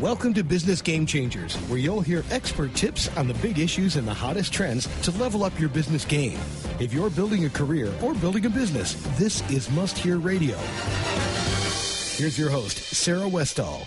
Welcome to Business Game Changers, where you'll hear expert tips on the big issues and the hottest trends to level up your business game. If you're building a career or building a business, this is Must Hear Radio. Here's your host, Sarah Westall.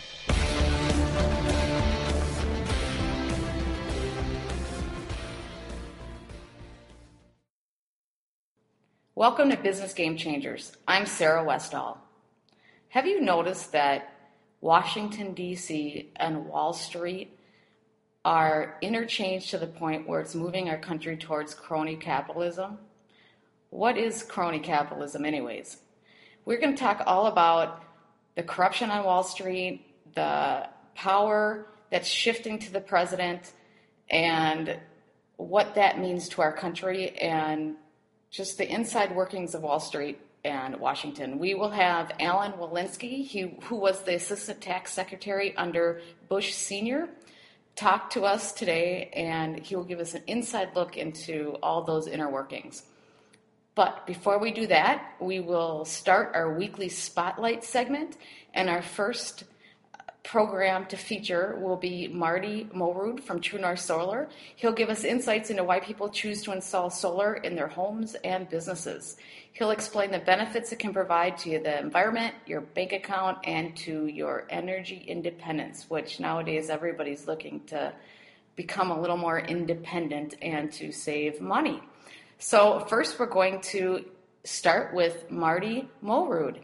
Welcome to Business Game Changers. I'm Sarah Westall. Have you noticed that Washington, D.C. and Wall Street are interchanged to the point where it's moving our country towards crony capitalism? What is crony capitalism anyways? We're going to talk all about the corruption on Wall Street, the power that's shifting to the president, and what that means to our country, and just the inside workings of Wall Street and Washington. We will have Alan Walensky, who was the Assistant Tax Secretary under Bush Sr., talk to us today, and he will give us an inside look into all those inner workings. But before we do that, we will start our weekly spotlight segment, and our first program to feature will be Marty Morud from True North Solar. He'll give us insights into why people choose to install solar in their homes and businesses. He'll explain the benefits it can provide to the environment, your bank account, and to your energy independence, which nowadays everybody's looking to become a little more independent and to save money. So first we're going to start with Marty Morud.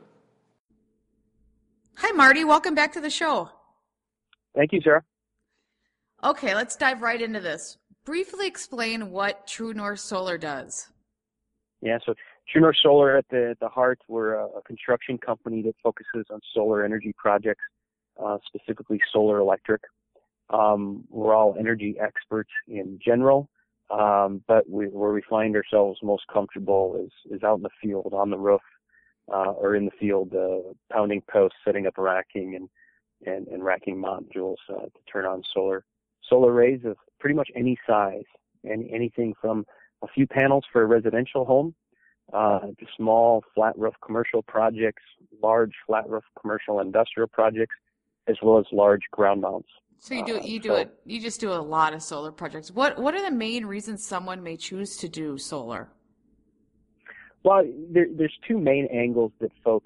Hi, Marty. Welcome back to the show. Thank you, Sarah. Okay, let's dive right into this. Briefly explain what True North Solar does. Yeah, so True North Solar at the heart, we're a construction company that focuses on solar energy projects, specifically solar electric. We're all energy experts in general, but where we find ourselves most comfortable is out in the field, on the roof, or in the field, pounding posts, setting up racking and racking modules to turn on solar arrays of pretty much any size, and anything from a few panels for a residential home to small flat roof commercial projects, large flat roof commercial industrial projects, as well as large ground mounts. So you just do a lot of solar projects. What are the main reasons someone may choose to do solar? Well, there's two main angles that folks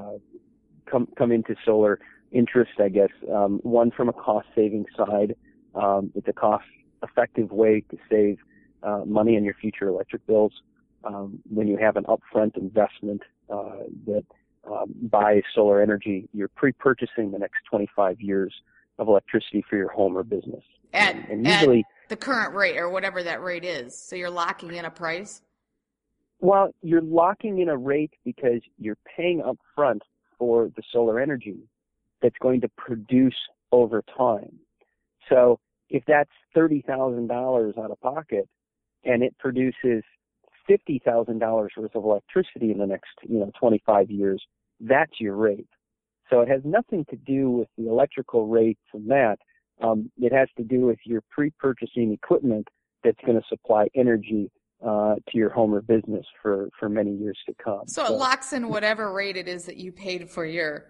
come into solar interest, I guess. One from a cost-saving side. It's a cost-effective way to save money on your future electric bills. When you have an upfront investment that buys solar energy, you're pre-purchasing the next 25 years of electricity for your home or business. And usually, at the current rate, or whatever that rate is. So you're locking in a price? Well, you're locking in a rate because you're paying up front for the solar energy that's going to produce over time. So if that's $30,000 out of pocket and it produces $50,000 worth of electricity in the next 25 years, that's your rate. So it has nothing to do with the electrical rates and that. It has to do with your pre-purchasing equipment that's going to supply energy to your home or business for many years to come. So it locks in whatever rate it is that you paid for your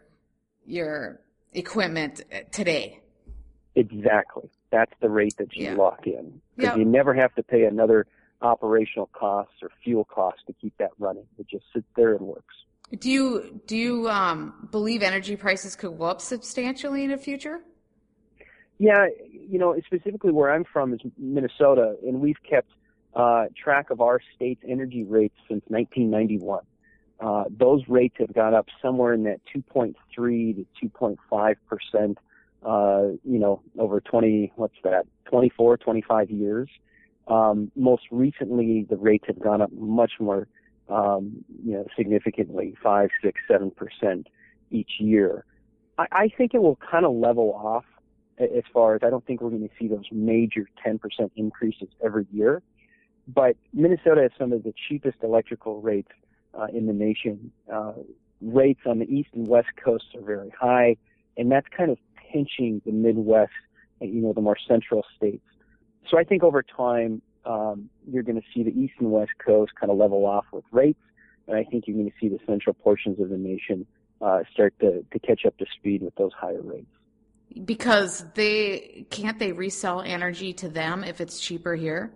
equipment today. Exactly. That's the rate that you lock in. Because you never have to pay another operational costs or fuel costs to keep that running. It just sits there and works. Do you believe energy prices could go up substantially in the future? Yeah, specifically where I'm from is Minnesota, and we've kept track of our state's energy rates since 1991. Those rates have gone up somewhere in that 2.3 to 2.5%, over 24, 25 years. Most recently, the rates have gone up much more, significantly, 5, 6, 7% each year. I think it will kind of level off as far as I don't think we're going to see those major 10% increases every year. But Minnesota has some of the cheapest electrical rates in the nation. Rates on the east and west coasts are very high, and that's kind of pinching the Midwest and, the more central states. So I think over time, you're going to see the east and west coast kind of level off with rates, and I think you're going to see the central portions of the nation start to catch up to speed with those higher rates. Because can't they resell energy to them if it's cheaper here?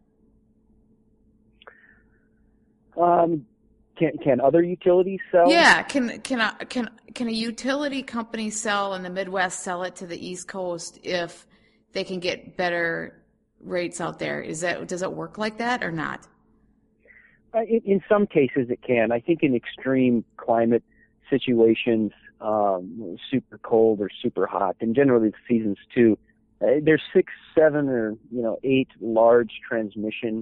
Can other utilities sell? Yeah, can a utility company sell in the Midwest, sell it to the East Coast if they can get better rates out there? Does it work like that or not? In some cases it can. I think in extreme climate situations, super cold or super hot, and generally the seasons too, there's 6, 7, or 8 large transmission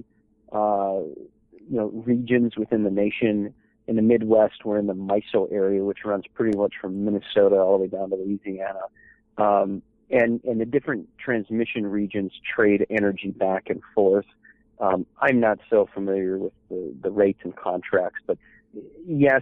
regions within the nation. In the Midwest, we're in the MISO area, which runs pretty much from Minnesota all the way down to Louisiana. And the different transmission regions trade energy back and forth. I'm not so familiar with the rates and contracts, but yes,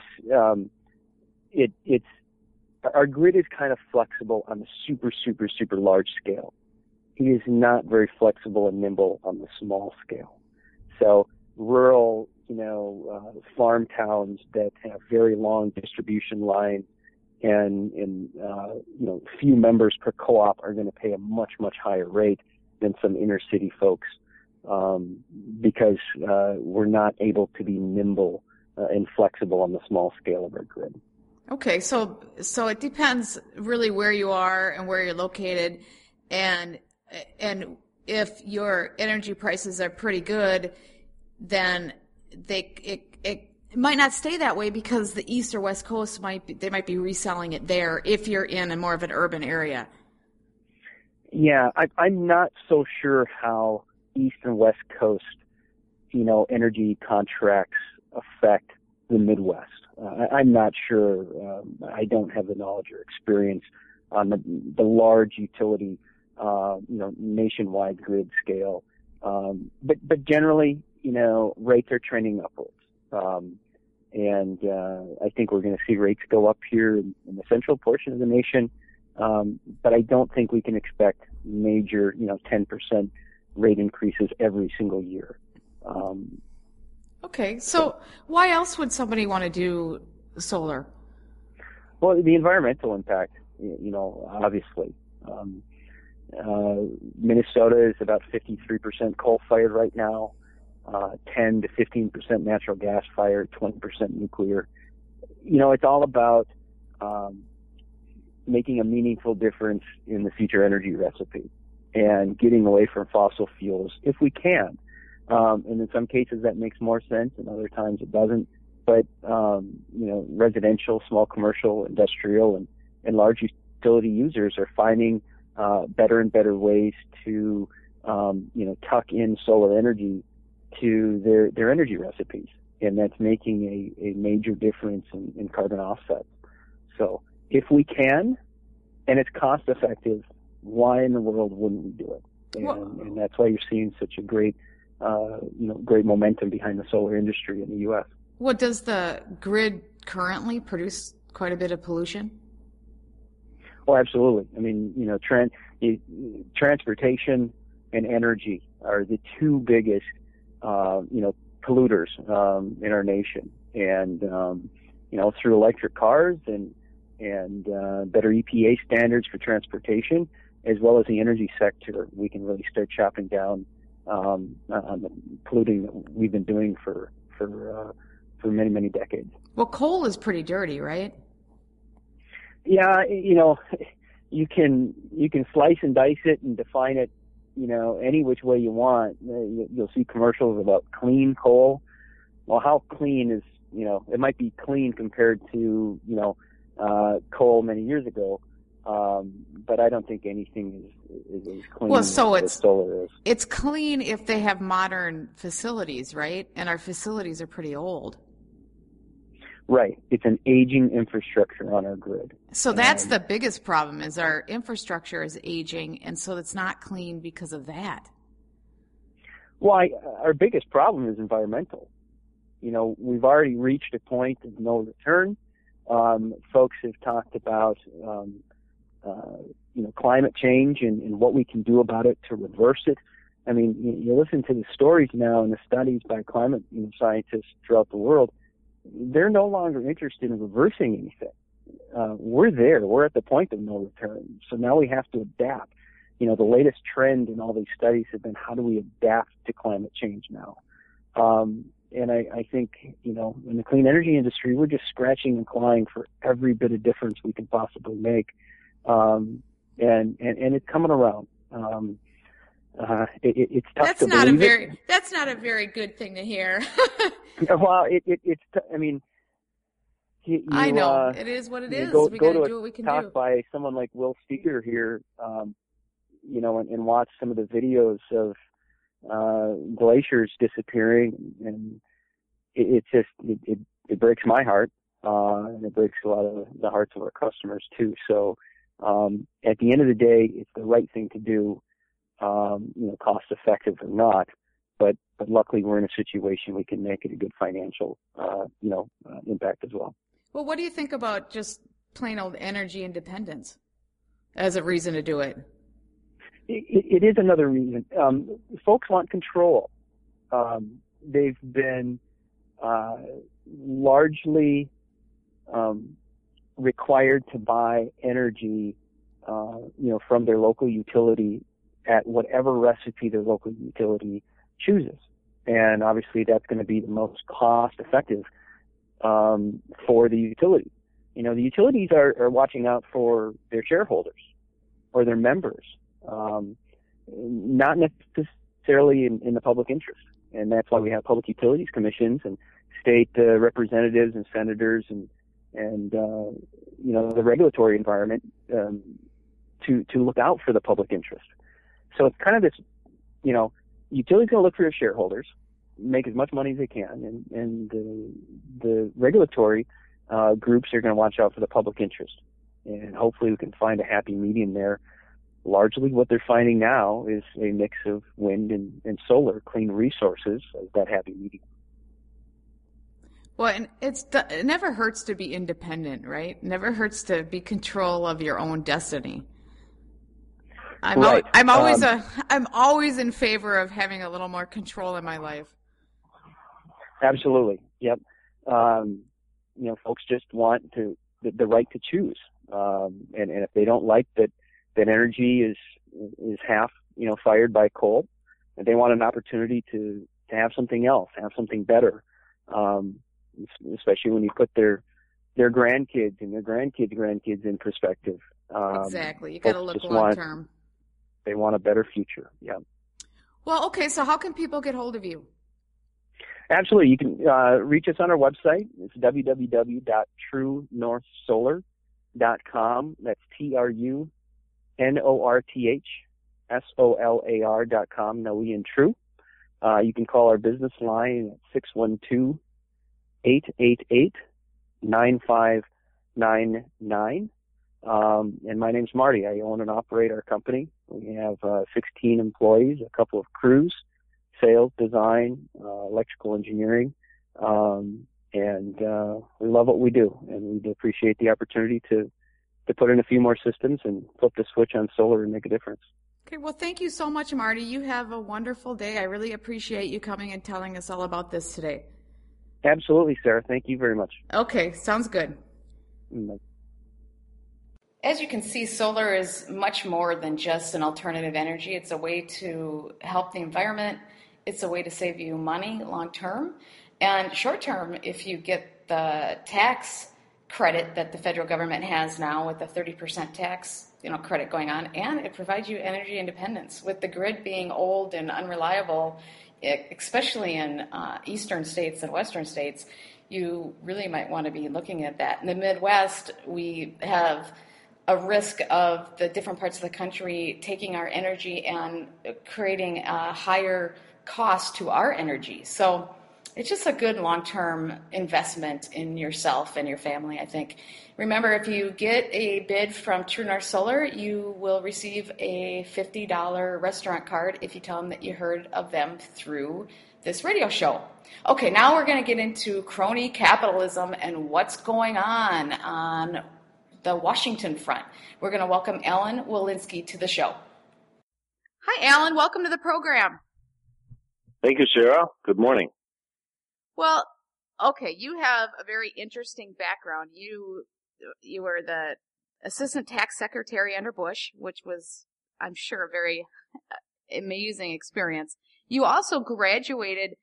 it's our grid is kind of flexible on the super, super, super large scale. It is not very flexible and nimble on the small scale. So rural, farm towns that have very long distribution lines and few members per co-op are going to pay a much, much higher rate than some inner city folks, because we're not able to be nimble and flexible on the small scale of our grid. Okay, so it depends really where you are and where you're located, and if your energy prices are pretty good, then it might not stay that way because the East or West Coast might be reselling it there if you're in a more of an urban area. Yeah, I'm not so sure how East and West Coast, energy contracts affect the Midwest. I'm not sure. I don't have the knowledge or experience on the large utility, nationwide grid scale. But generally, rates are trending upwards. And I think we're going to see rates go up here in the central portion of the nation. But I don't think we can expect major, 10% rate increases every single year. Okay, so why else would somebody want to do solar? Well, the environmental impact, obviously. Minnesota is about 53% coal-fired right now, 10 to 15% natural gas-fired, 20% nuclear. It's all about making a meaningful difference in the future energy recipe and getting away from fossil fuels if we can. And in some cases that makes more sense, and other times it doesn't. But, residential, small commercial, industrial, and large utility users are finding better and better ways to, tuck in solar energy to their energy recipes. And that's making a major difference in carbon offsets. So if we can, and it's cost effective, why in the world wouldn't we do it? And that's why you're seeing such a great momentum behind the solar industry in the U.S. What does the grid currently produce? Quite a bit of pollution? Oh, absolutely. I mean, transportation and energy are the two biggest, polluters in our nation. And through electric cars and better EPA standards for transportation, as well as the energy sector, we can really start chopping down on the polluting that we've been doing for many, many decades. Well, coal is pretty dirty, right? Yeah, you can slice and dice it and define it, any which way you want. You'll see commercials about clean coal. Well, how clean is, it might be clean compared to, coal many years ago. But I don't think anything is as clean as solar is. It's clean if they have modern facilities, right? And our facilities are pretty old. Right. It's an aging infrastructure on our grid. So that's the biggest problem, is our infrastructure is aging, and so it's not clean because of that. Well, our biggest problem is environmental. We've already reached a point of no return. Folks have talked about, climate change and what we can do about it to reverse it. I mean, you listen to the stories now and the studies by climate scientists throughout the world. They're no longer interested in reversing anything. we're there. We're at the point of no return. So now we have to adapt. The latest trend in all these studies have been, how do we adapt to climate change now? And I think, in the clean energy industry, we're just scratching and clawing for every bit of difference we can possibly make. And it's coming around. It's tough that's to not believe a very it. That's not a very good thing to hear. Well, I know it is what it is. We got to do what we can do. Talk by someone like Will Steger here, and watch some of the videos of glaciers disappearing, and it breaks my heart, and it breaks a lot of the hearts of our customers too. So at the end of the day, it's the right thing to do, cost effective or not. But luckily, we're in a situation we can make it a good financial, impact as well. Well, what do you think about just plain old energy independence as a reason to do it? It is another reason. Folks want control. They've been largely required to buy energy, from their local utility at whatever recipe their local utility chooses. And obviously that's going to be the most cost effective for the utility. The utilities are watching out for their shareholders or their members, not necessarily in the public interest. And that's why we have public utilities commissions and state representatives and senators and the regulatory environment to look out for the public interest. So it's kind of this, utilities going to look for their shareholders, make as much money as they can, and the regulatory groups are going to watch out for the public interest. And hopefully we can find a happy medium there. Largely what they're finding now is a mix of wind and solar, clean resources as that happy medium. Well, and it never hurts to be independent, right? It never hurts to be control of your own destiny. Right. I'm always in favor of having a little more control in my life. Absolutely. Yep. Folks just want the right to choose. And if they don't like that energy is half, fired by coal, and they want an opportunity to have something else, have something better. Especially when you put their grandkids and their grandkids in perspective. Exactly. You got to look long term. They want a better future. Yeah. Well, okay. So how can people get hold of you? Absolutely. You can reach us on our website. It's www.truenorthsolar.com. That's TRUNORTHSOLAR.com. No E in True. You can call our business line at 612-888-9599. And my name's Marty. I own and operate our company. We have 16 employees, a couple of crews, sales, design, electrical engineering, and we love what we do, and we appreciate the opportunity to put in a few more systems and flip the switch on solar and make a difference. Okay, well, thank you so much, Marty. You have a wonderful day. I really appreciate you coming and telling us all about this today. Absolutely, Sarah. Thank you very much. Okay, sounds good. Mm-hmm. As you can see, solar is much more than just an alternative energy. It's a way to help the environment. It's a way to save you money long term. And short term, if you get the tax credit that the federal government has now with the 30% tax credit going on, and it provides you energy independence. With the grid being old and unreliable, especially in eastern states and western states, you really might want to be looking at that. In the Midwest, we have a risk of the different parts of the country taking our energy and creating a higher cost to our energy. So it's just a good long-term investment in yourself and your family, I think. Remember, if you get a bid from True North Solar, you will receive a $50 restaurant card if you tell them that you heard of them through this radio show. Okay, now we're going to get into crony capitalism and what's going on the Washington front. We're going to welcome Alan Walensky to the show. Hi, Alan. Welcome to the program. Thank you, Sarah. Good morning. Well, okay, you have a very interesting background. You you were the assistant tax secretary under Bush, which was, I'm sure, a very amazing experience. You also graduated.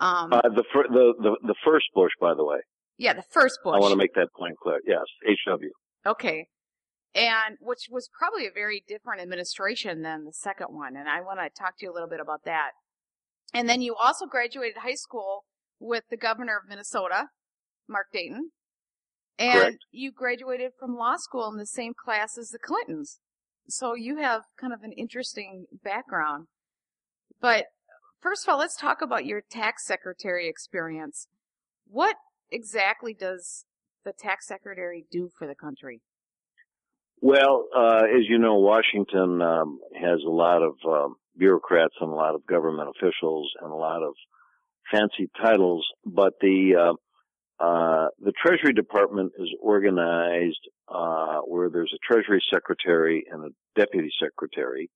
The first Bush, by the way. Yeah, the first Bush. I want to make that point clear. Yes, HW. Okay. And which was probably a very different administration than the second one. And I want to talk to you a little bit about that. And then you also graduated high school with the governor of Minnesota, Mark Dayton. And Correct. You graduated from law school in the same class as the Clintons. So you have kind of an interesting background. But first of all, let's talk about your tax secretary experience. What exactly does the tax secretary do for the country? Well, as you know, Washington has a lot of bureaucrats and a lot of government officials and a lot of fancy titles, but the Treasury Department is organized where there's a Treasury Secretary and a Deputy Secretary,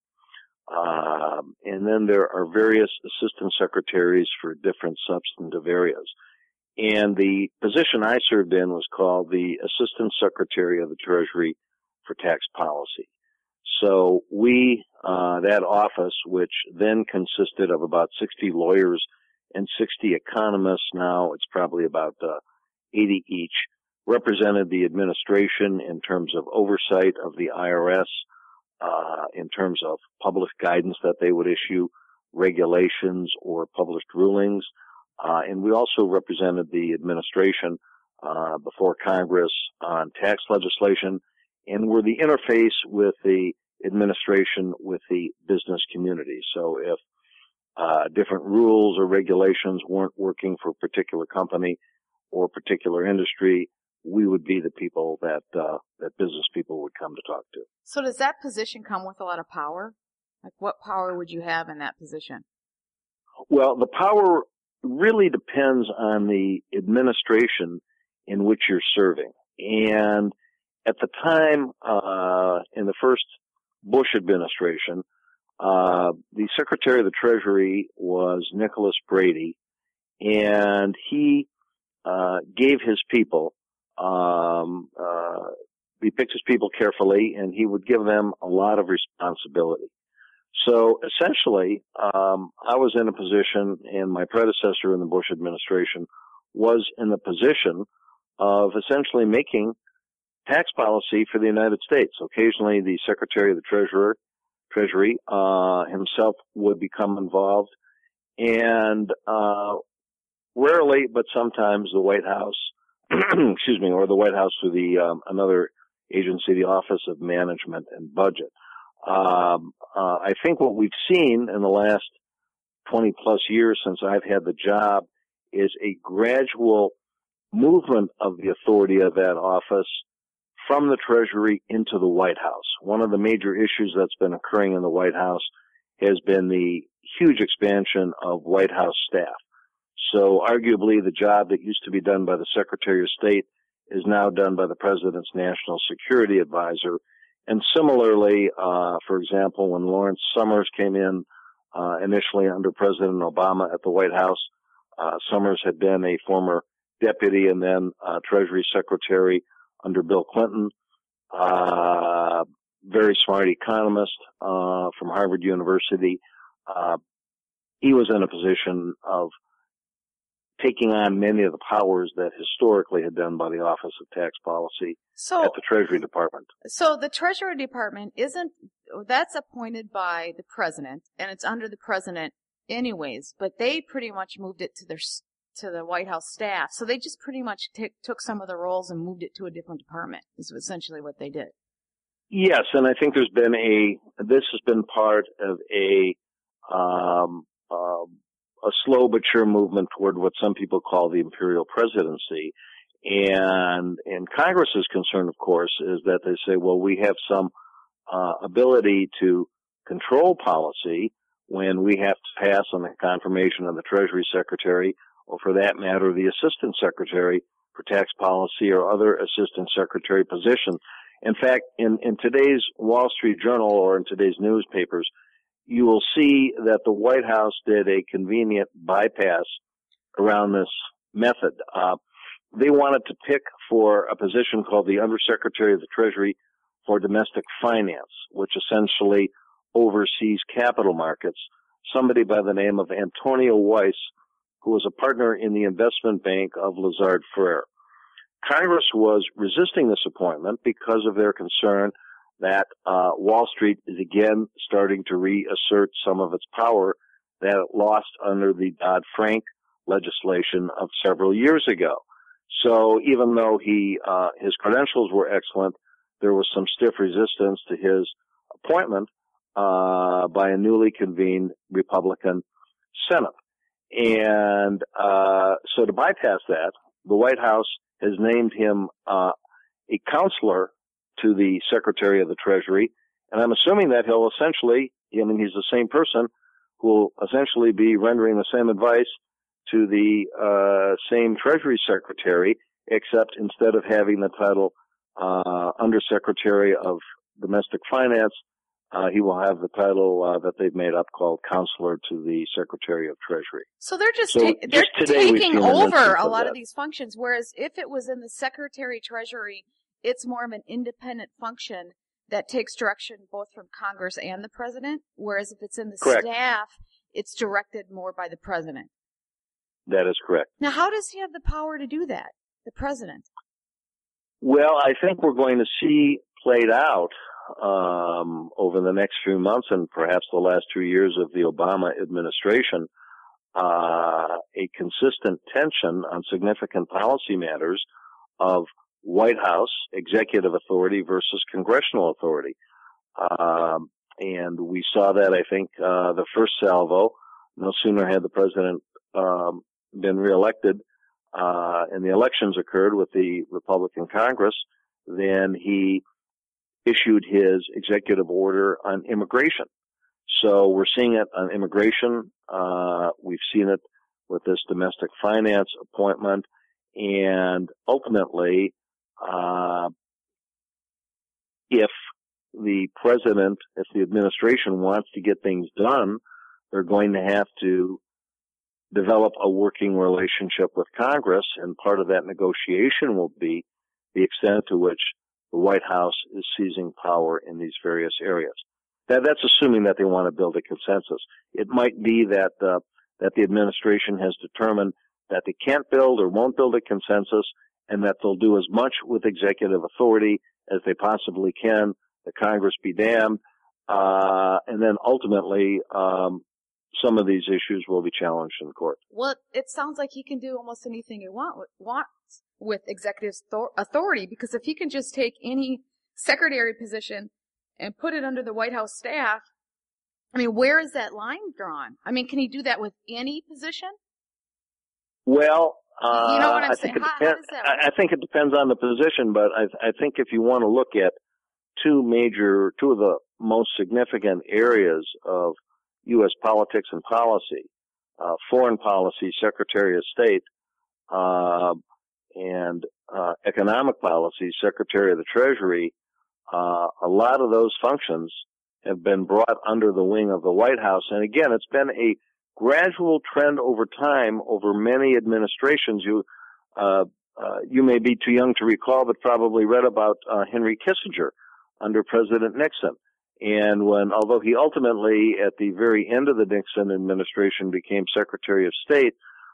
and then there are various Assistant Secretaries for different substantive areas. And the position I served in was called the Assistant Secretary of the Treasury for Tax Policy. So we, that office, which then consisted of about 60 lawyers and 60 economists, now it's probably about 80 each, represented the administration in terms of oversight of the IRS, in terms of published guidance that they would issue, regulations or published rulings, and we also represented the administration before Congress on tax legislation, and were the interface with the administration with the business community. So if different rules or regulations weren't working for a particular company or particular industry, we would be the people that business people would come to talk to. So does that position come with a lot of power? Like, what power would you have in that position? Well, the power really depends on the administration in which you're serving. And at the time, in the first Bush administration, the Secretary of the Treasury was Nicholas Brady, and he gave his people, he picked his people carefully, and he would give them a lot of responsibility. So essentially, I was in a position, and my predecessor in the Bush administration was in the position of essentially making tax policy for the United States. Occasionally, the Secretary of the Treasury himself would become involved, and rarely, but sometimes, the White House, excuse me, or the White House through the another agency, the Office of Management and Budget. I think what we've seen in the last 20 plus years since I've had the job is a gradual movement of the authority of that office from the Treasury into the White House. One of the major issues that's been occurring in the White House has been the huge expansion of White House staff. So arguably the job that used to be done by the Secretary of State is now done by the President's National Security Advisor. And similarly, for example, when Lawrence Summers came in initially under President Obama at the White House, Summers had been a former deputy and then Treasury Secretary under Bill Clinton, very smart economist from Harvard University. He was in a position of taking on many of the powers that historically had done by the Office of Tax Policy at the Treasury Department. So the Treasury Department that's appointed by the president, and it's under the president anyways, but they pretty much moved it to the White House staff. So they just pretty much took some of the roles and moved it to a different department, is essentially what they did. Yes, and I think this has been part of a slow but sure movement toward what some people call the imperial presidency. And Congress's concern, of course, is that they say, well, we have some ability to control policy when we have to pass on the confirmation of the Treasury Secretary, or for that matter, the Assistant Secretary for Tax Policy or other Assistant Secretary position. In fact, in today's Wall Street Journal or in today's newspapers, you will see that the White House did a convenient bypass around this method. they wanted to pick for a position called the Undersecretary of the Treasury for Domestic Finance, which essentially oversees capital markets, somebody by the name of Antonio Weiss, who was a partner in the investment bank of Lazard Frères. Congress was resisting this appointment because of their concern that Wall Street is again starting to reassert some of its power that it lost under the Dodd-Frank legislation of several years ago. So even though his credentials were excellent, there was some stiff resistance to his appointment by a newly convened Republican Senate. And so to bypass that, the White House has named him a counselor to the Secretary of the Treasury, and I'm assuming that he'll essentially, he's the same person who will essentially be rendering the same advice to the same Treasury Secretary, except instead of having the title Undersecretary of Domestic Finance, he will have the title that they've made up called Counselor to the Secretary of Treasury. So they're just they're taking over a lot of these functions, whereas if it was in the Secretary Treasury, it's more of an independent function that takes direction both from Congress and the President, whereas if it's in the Correct. staff, it's directed more by the President. That is correct. Now, how does he have the power to do that, the President? Well, I think we're going to see played out over the next few months and perhaps the last 2 years of the Obama administration, a consistent tension on significant policy matters of White House executive authority versus congressional authority. And we saw that, I think, the first salvo. No sooner had the president been reelected and the elections occurred with the Republican Congress, then he issued his executive order on immigration. So we're seeing it on immigration. We've seen it with this domestic finance appointment. And ultimately, if the president, if the administration wants to get things done, they're going to have to develop a working relationship with Congress, and part of that negotiation will be the extent to which the White House is seizing power in these various areas. That's assuming that they want to build a consensus. It might be that the administration has determined that they can't build or won't build a consensus, and that they'll do as much with executive authority as they possibly can, the Congress be damned, and then ultimately some of these issues will be challenged in court. Well, it sounds like he can do almost anything he wants with executive authority, because if he can just take any secretary position and put it under the White House staff, I mean, where is that line drawn? I mean, can he do that with any position? Well, you know what I'm saying? How does that work? I think it depends on the position, but I think if you want to look at two of the most significant areas of U.S. politics and policy, foreign policy, Secretary of State, and economic policy, Secretary of the Treasury, a lot of those functions have been brought under the wing of the White House. And again, it's been a gradual trend over time, over many administrations. You may be too young to recall, but probably read about Henry Kissinger under President Nixon. And although he ultimately, at the very end of the Nixon administration, became Secretary of State,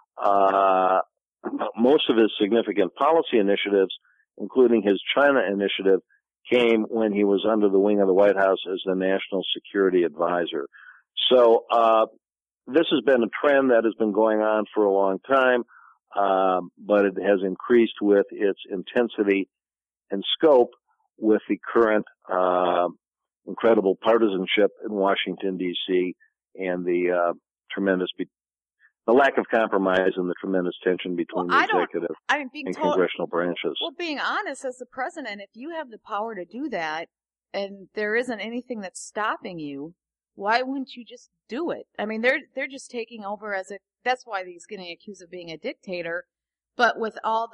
most of his significant policy initiatives, including his China initiative, came when he was under the wing of the White House as the National Security Advisor. So this has been a trend that has been going on for a long time, but it has increased with its intensity and scope with the current incredible partisanship in Washington, D.C., and the lack of compromise and the tremendous tension between the executive and congressional branches. Well, being honest, as the president, if you have the power to do that and there isn't anything that's stopping you, why wouldn't you just do it? I mean, they're just taking over that's why he's getting accused of being a dictator. But with all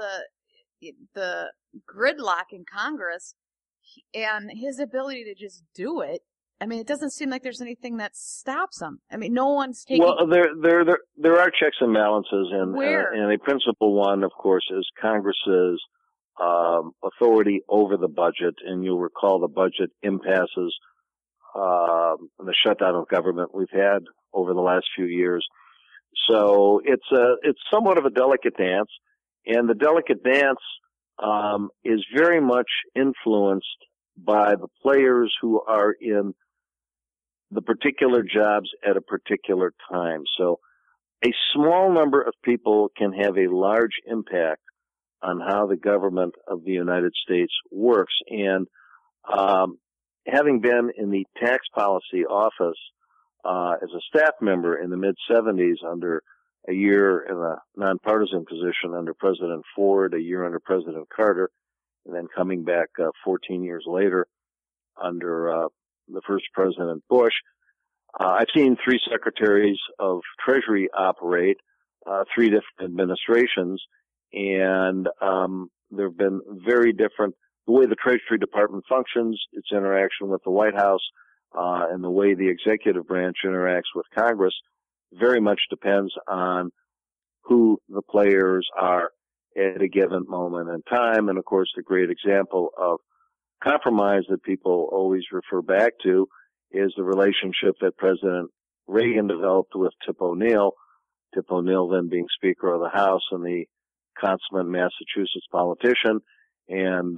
the gridlock in Congress and his ability to just do it, I mean, it doesn't seem like there's anything that stops them. I mean, no one's taking... Well, there are checks and balances, and Where? And a principal one, of course, is Congress's authority over the budget. And you'll recall the budget impasses, the shutdown of government we've had over the last few years. So it's somewhat of a delicate dance, and the delicate dance is very much influenced by the players who are in the particular jobs at a particular time. So a small number of people can have a large impact on how the government of the United States works. And having been in the tax policy office as a staff member in the mid-'70s under a year in a nonpartisan position under President Ford, a year under President Carter, and then coming back 14 years later under the first President Bush, I've seen 3 secretaries of Treasury operate, 3 different administrations, and there have been very different, the way the Treasury Department functions, its interaction with the White House, and the way the executive branch interacts with Congress very much depends on who the players are at a given moment in time. And of course, the great example of compromise that people always refer back to is the relationship that President Reagan developed with Tip O'Neill. Tip O'Neill then being Speaker of the House and the consummate Massachusetts politician, and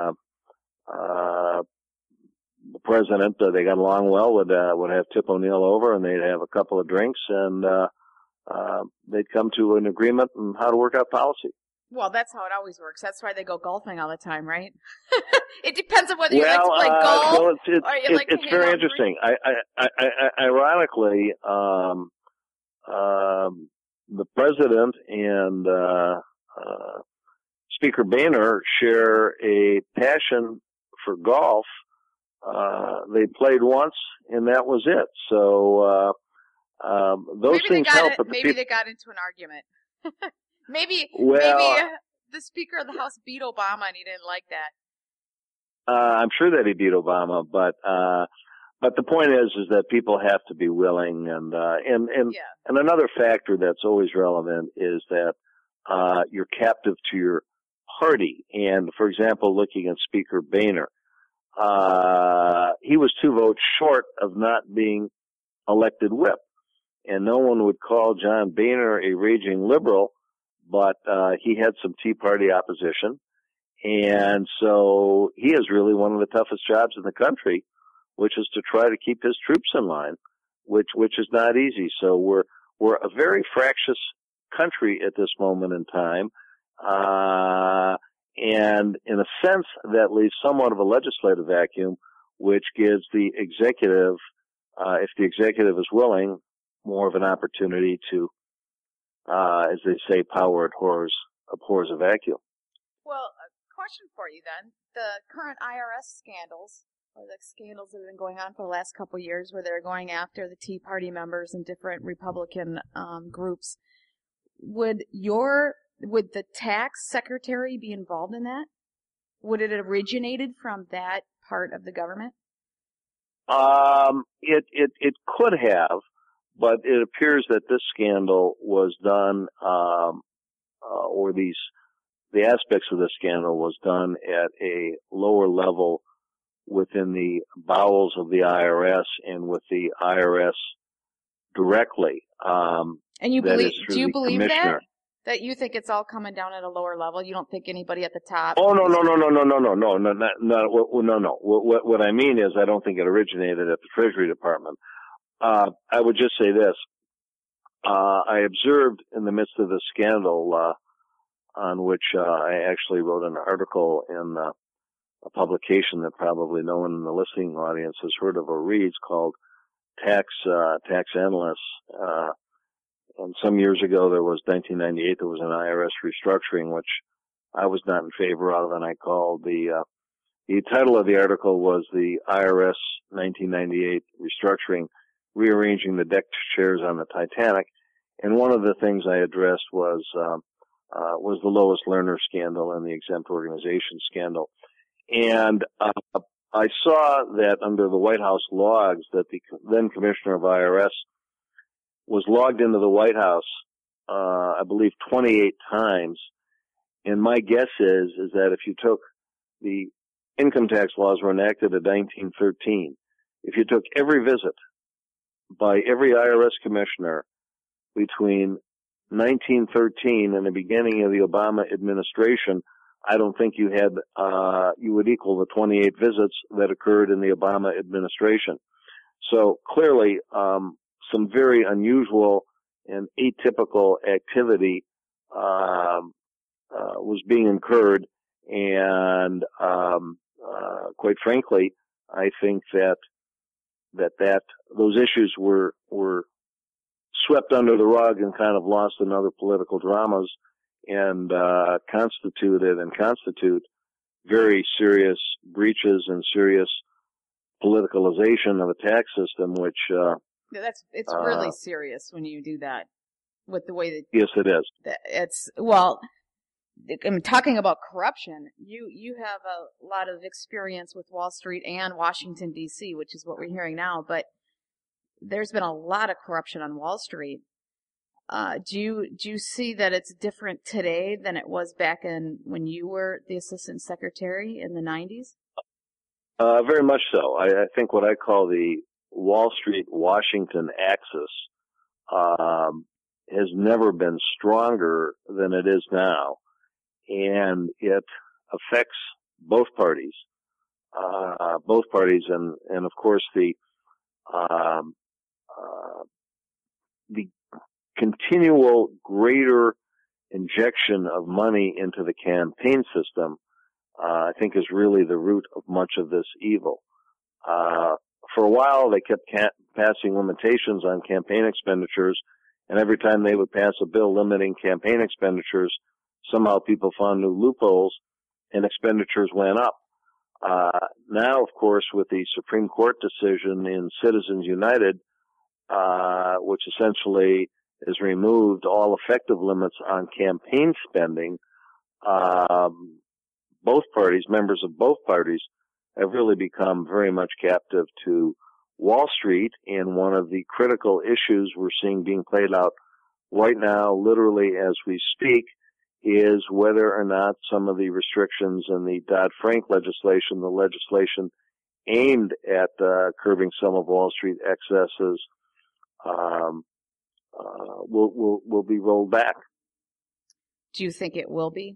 the president, they got along well, would have Tip O'Neill over, and they'd have a couple of drinks, and they'd come to an agreement on how to work out policy. Well, that's how it always works. That's why they go golfing all the time, right? It depends on whether you like to play golf well, or you like to it's very interesting. Ironically, the president and Speaker Boehner share a passion for golf. They played once, and that was it. So those things help. Maybe they got into an argument. maybe the Speaker of the House beat Obama, and he didn't like that. I'm sure that he beat Obama, but the point is that people have to be willing, and another factor that's always relevant is that you're captive to your party. And for example, looking at Speaker Boehner, he was 2 votes short of not being elected whip, and no one would call John Boehner a raging liberal, but he had some Tea Party opposition, and so he has really one of the toughest jobs in the country, which is to try to keep his troops in line, which is not easy. So we're a very fractious country at this moment in time, and in a sense that leaves somewhat of a legislative vacuum, which gives the executive, if the executive is willing, more of an opportunity to, as they say, power abhors a vacuum. Well, a question for you then. The current IRS scandals, or the scandals that have been going on for the last couple of years, where they're going after the Tea Party members and different Republican groups, would the tax secretary be involved in that? Would it have originated from that part of the government? It could have, but it appears that this scandal was done, or the aspects of this scandal was done at a lower level within the bowels of the IRS and with the IRS directly. And do you believe that? That you think it's all coming down at a lower level? You don't think anybody at the top? Oh, no. What I mean is I don't think it originated at the Treasury Department. I would just say this. I observed in the midst of the scandal, on which I actually wrote an article in a publication that probably no one in the listening audience has heard of or reads, called Tax Analysts. And some years ago, 1998, there was an IRS restructuring, which I was not in favor of, and I called the title of the article was the IRS 1998 restructuring, rearranging the deck chairs on the Titanic. And one of the things I addressed was the Lois Lerner scandal and the exempt organization scandal. And I saw that under the White House logs that the then Commissioner of IRS was logged into the White House, I believe 28 times. And my guess is that if you took the income tax laws were enacted in 1913, if you took every visit by every IRS commissioner between 1913 and the beginning of the Obama administration, I don't think you would equal the 28 visits that occurred in the Obama administration. So clearly, some very unusual and atypical activity was being incurred, and quite frankly, I think that those issues were swept under the rug and kind of lost in other political dramas, and constitute very serious breaches and serious politicalization of a tax system, which it's really serious when you do that with the way that. Yes, it is. I mean, talking about corruption, you have a lot of experience with Wall Street and Washington, D.C., which is what we're hearing now, but there's been a lot of corruption on Wall Street. Do you see that it's different today than it was back when you were the Assistant Secretary in the 90s? Very much so. I think what I call the Wall Street-Washington axis has never been stronger than it is now. And it affects both parties, and of course the continual greater injection of money into the campaign system, I think is really the root of much of this evil. For a while, they kept passing limitations on campaign expenditures, and every time they would pass a bill limiting campaign expenditures, somehow people found new loopholes and expenditures went up. Now, of course, with the Supreme Court decision in Citizens United, which essentially has removed all effective limits on campaign spending, both parties, members of both parties, have really become very much captive to Wall Street, and one of the critical issues we're seeing being played out right now, literally as we speak, is whether or not some of the restrictions in the Dodd-Frank legislation, the legislation aimed at curbing some of Wall Street excesses, will be rolled back. Do you think it will be?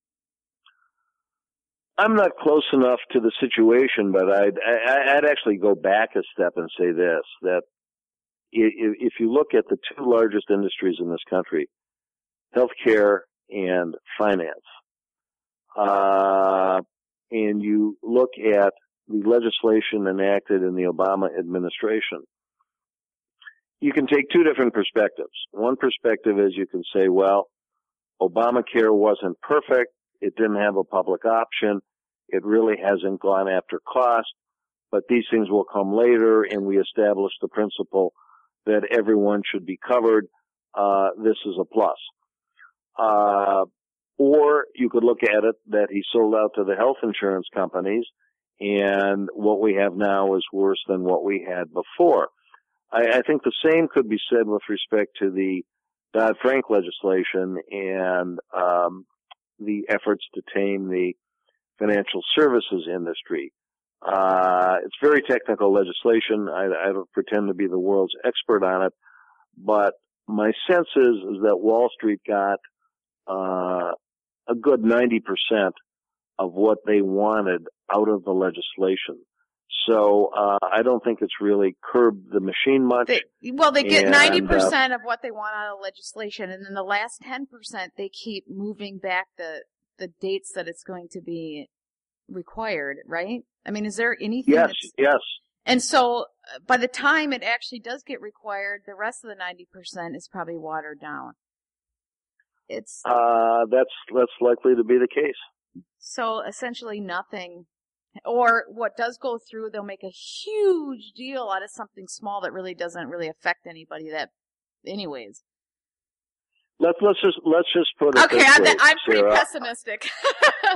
I'm not close enough to the situation, but I'd actually go back a step and say this, that if you look at the two largest industries in this country, healthcare and finance, and you look at the legislation enacted in the Obama administration, you can take two different perspectives. One perspective is you can say, well, Obamacare wasn't perfect. It didn't have a public option. It really hasn't gone after cost, but these things will come later, and we established the principle that everyone should be covered. This is a plus. Or you could look at it that he sold out to the health insurance companies, and what we have now is worse than what we had before. I think the same could be said with respect to the Dodd-Frank legislation and the efforts to tame the financial services industry. It's very technical legislation. I don't pretend to be the world's expert on it, but my sense is that Wall Street got a good 90% of what they wanted out of the legislation. So I don't think it's really curbed the machine much. They get 90% of what they want out of legislation, and then the last 10% they keep moving back the dates that it's going to be required, right? I mean, is there anything? Yes. And so by the time it actually does get required, the rest of the 90% is probably watered down. It's that's likely to be the case. So essentially nothing. Or what does go through, they'll make a huge deal out of something small that really doesn't really affect anybody. That, anyways. Let's just put it. Okay, this way, I'm pretty Sarah. pessimistic.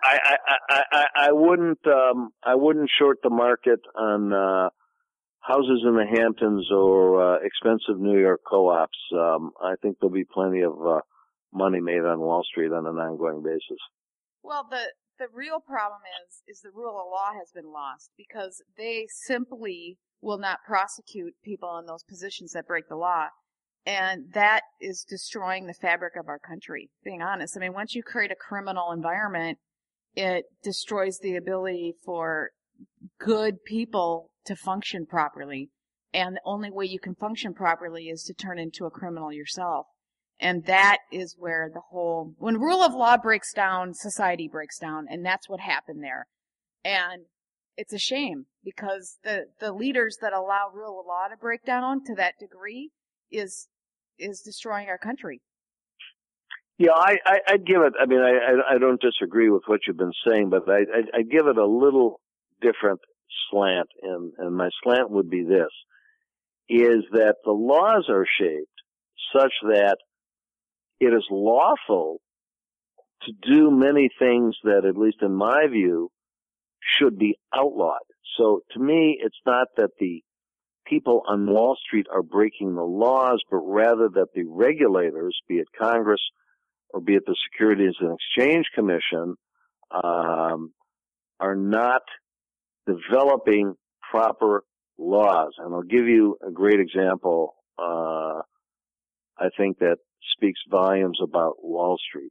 I wouldn't short the market on houses in the Hamptons or expensive New York co-ops. I think there'll be plenty of money made on Wall Street on an ongoing basis. Well, the real problem is the rule of law has been lost because they simply will not prosecute people in those positions that break the law. And that is destroying the fabric of our country, being honest. I mean, once you create a criminal environment, it destroys the ability for good people to function properly. And the only way you can function properly is to turn into a criminal yourself. And that is where when rule of law breaks down, society breaks down. And that's what happened there. And it's a shame because the leaders that allow rule of law to break down to that degree is destroying our country. Yeah, I'd give it, I mean, I don't disagree with what you've been saying, but I'd give it a little different slant. And my slant would be this, is that the laws are shaped such that it is lawful to do many things that, at least in my view, should be outlawed. So to me, it's not that the people on Wall Street are breaking the laws, but rather that the regulators, be it Congress or be it the Securities and Exchange Commission, are not developing proper laws. And I'll give you a great example, I think that speaks volumes about Wall Street.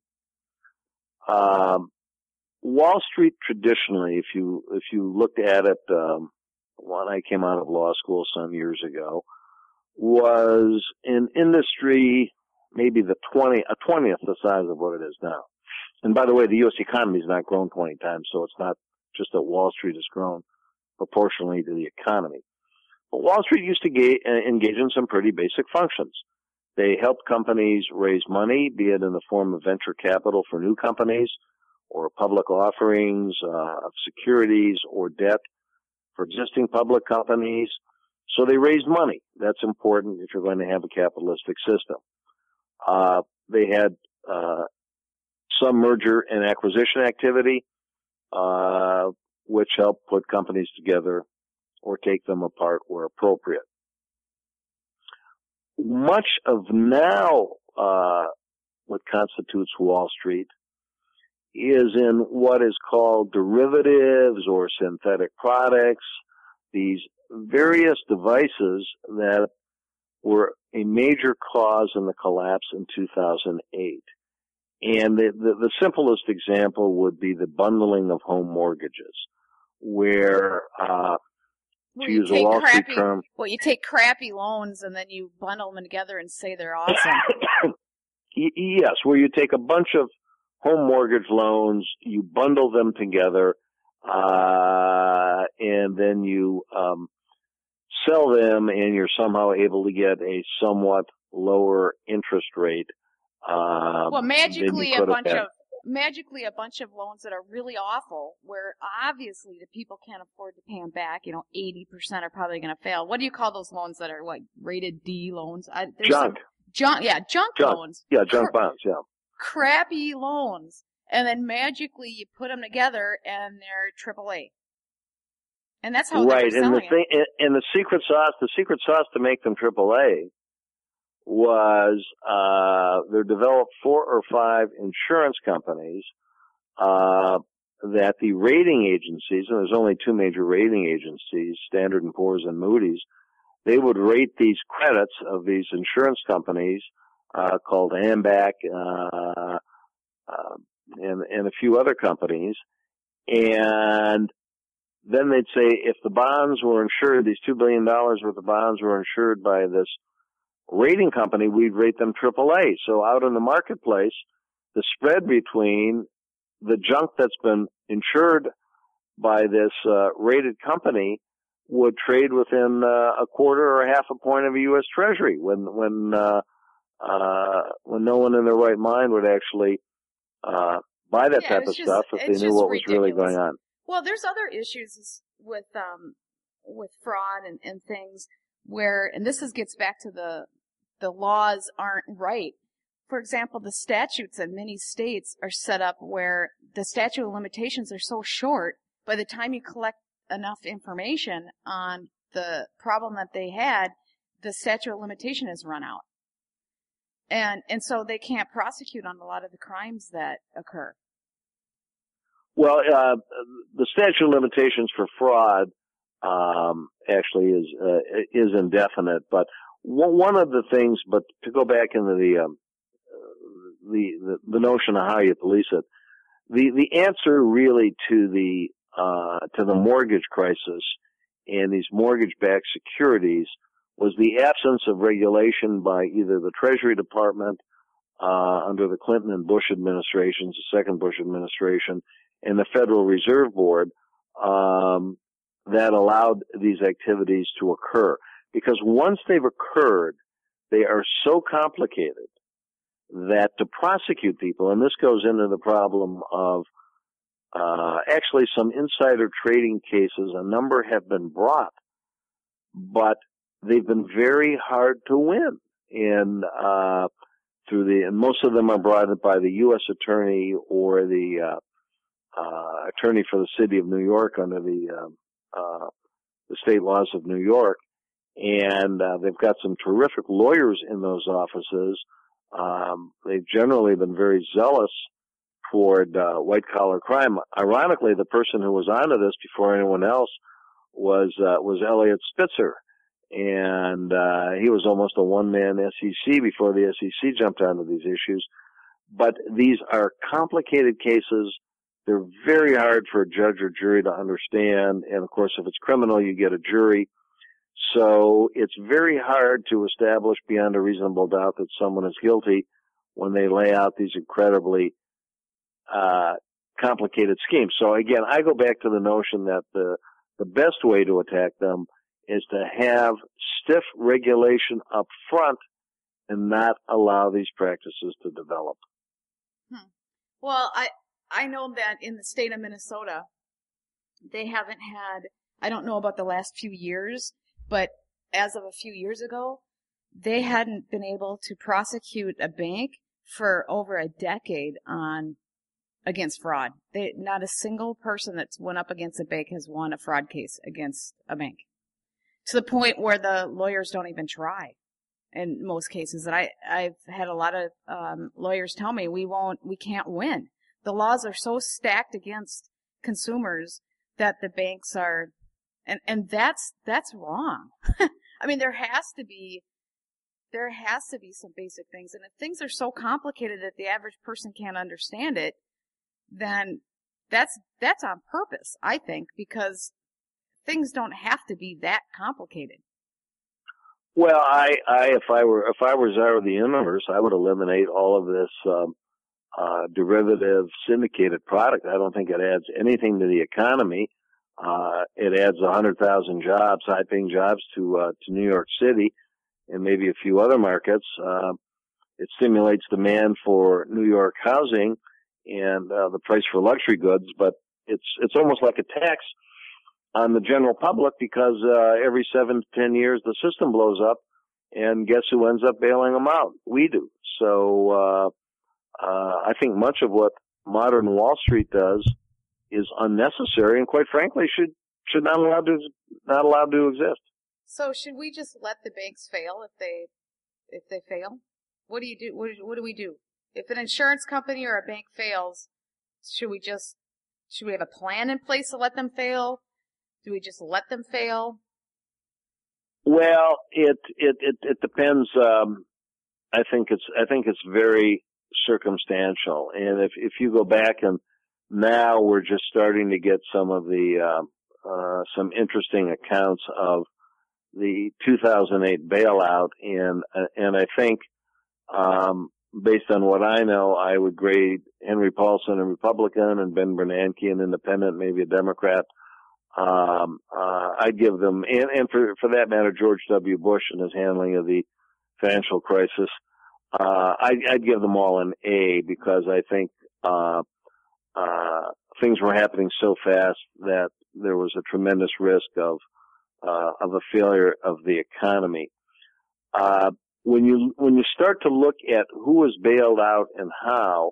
Wall Street traditionally, if you looked at it, when I came out of law school some years ago, was an industry maybe a 20th the size of what it is now. And by the way, the U.S. economy has not grown 20 times, so it's not just that Wall Street has grown proportionally to the economy. But Wall Street used to engage in some pretty basic functions. They helped companies raise money, be it in the form of venture capital for new companies, or public offerings of securities or debt for existing public companies. So they raised money. That's important if you're going to have a capitalistic system. They had some merger and acquisition activity, which helped put companies together or take them apart where appropriate. Much of now what constitutes Wall Street is in what is called derivatives or synthetic products, these various devices that were a major cause in the collapse in 2008. And the simplest example would be the bundling of home mortgages, where to use a Wall Street term. Well, you take crappy loans and then you bundle them together and say they're awesome. Yes, where you take a bunch of home mortgage loans, you bundle them together, and then you sell them, and you're somehow able to get a somewhat lower interest rate. Well, magically a bunch of loans that are really awful, where obviously the people can't afford to pay them back. 80% are probably going to fail. What do you call those loans that are rated D loans? Junk. Junk loans. Yeah, junk bonds. Yeah. Crappy loans, and then magically you put them together and they're AAA. And that's how they're selling it. And the secret sauce to make them AAA was there developed 4 or 5 insurance companies that the rating agencies, and there's only 2 major rating agencies, Standard & Poor's and Moody's, they would rate these credits of these insurance companies called Ambac and a few other companies, and then they'd say if the bonds were insured, these $2 billion worth of bonds were insured by this rating company, we'd rate them AAA. So out in the marketplace, the spread between the junk that's been insured by this rated company would trade within a quarter or half a point of a U.S. Treasury when no one in their right mind would actually buy that type of stuff if they knew what was really going on. Well, there's other issues with fraud and things where, and gets back to the laws aren't right. for example, the statutes in many states are set up where the statute of limitations are so short, by the time you collect enough information on the problem that they had, the statute of limitation has run out. And so they can't prosecute on a lot of the crimes that occur. Well, the statute of limitations for fraud actually is indefinite. But one of the things, but to go back into the notion of how you police it, the answer really to the mortgage crisis and these mortgage-backed securities was the absence of regulation by either the Treasury Department under the Clinton and Bush administrations, the second Bush administration, and the Federal Reserve Board that allowed these activities to occur. Because once they've occurred, they are so complicated that to prosecute people, and this goes into the problem of actually some insider trading cases, a number have been brought, but they've been very hard to win. And and most of them are brought by the U.S. attorney or the attorney for the city of New York under the state laws of New York. And they've got some terrific lawyers in those offices. They've generally been very zealous toward white-collar crime. Ironically, the person who was onto this before anyone else was Eliot Spitzer. And he was almost a one-man SEC before the SEC jumped onto these issues. But these are complicated cases. They're very hard for a judge or jury to understand. And, of course, if it's criminal, you get a jury. So it's very hard to establish beyond a reasonable doubt that someone is guilty when they lay out these incredibly complicated schemes. So, again, I go back to the notion that the best way to attack them is to have stiff regulation up front and not allow these practices to develop. Well, I know that in the state of Minnesota, they haven't had, I don't know about the last few years, but as of a few years ago, they hadn't been able to prosecute a bank for over a decade against fraud. Not a single person that's went up against a bank has won a fraud case against a bank. To the point where the lawyers don't even try in most cases. And I've had a lot of lawyers tell me we can't win. The laws are so stacked against consumers that the banks are, and that's wrong. I mean, there has to be some basic things. And if things are so complicated that the average person can't understand it, then that's on purpose, I think, because things don't have to be that complicated. Well, if I were czar of the universe, I would eliminate all of this derivative syndicated product. I don't think it adds anything to the economy. It adds 100,000 jobs, high-paying jobs to New York City and maybe a few other markets. It stimulates demand for New York housing and the price for luxury goods, but it's almost like a tax on the general public because every 7 to 10 years the system blows up, and guess who ends up bailing them out? We do. So I think much of what modern Wall Street does is unnecessary and, quite frankly, should not allowed to exist. So should we just let the banks fail if they fail? What do you do? What do we do? If an insurance company or a bank fails, should we have a plan in place to let them fail? Do we just let them fail? Well, it depends. I think it's very circumstantial. And if you go back, and now we're just starting to get some of the some interesting accounts of the 2008 bailout, and I think based on what I know, I would grade Henry Paulson a Republican and Ben Bernanke an Independent, maybe a Democrat. I'd give them, and for that matter, George W. Bush and his handling of the financial crisis, I'd give them all an A, because I think things were happening so fast that there was a tremendous risk of a failure of the economy. when you start to look at who was bailed out and how,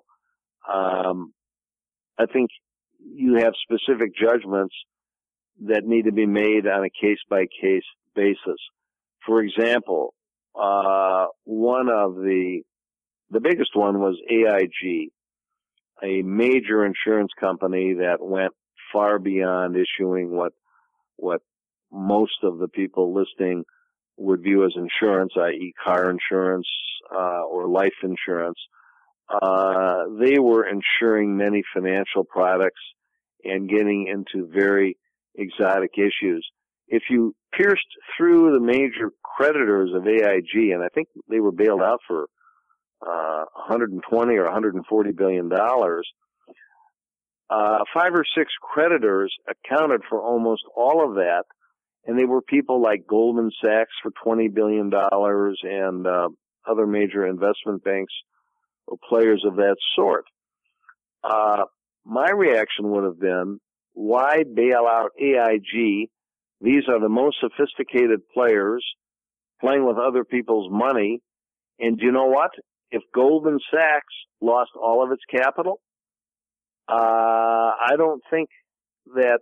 I think you have specific judgments that need to be made on a case-by-case basis. For example, one of the biggest one was AIG, a major insurance company that went far beyond issuing what most of the people listing would view as insurance, i.e. car insurance, or life insurance. They were insuring many financial products and getting into very exotic issues. If you pierced through the major creditors of AIG, and I think they were bailed out for 120 or 140 billion dollars, 5 or 6 creditors accounted for almost all of that, and they were people like Goldman Sachs for $20 billion and other major investment banks or players of that sort. My reaction would have been, why bail out AIG? These are the most sophisticated players playing with other people's money. And do you know what? If Goldman Sachs lost all of its capital, I don't think that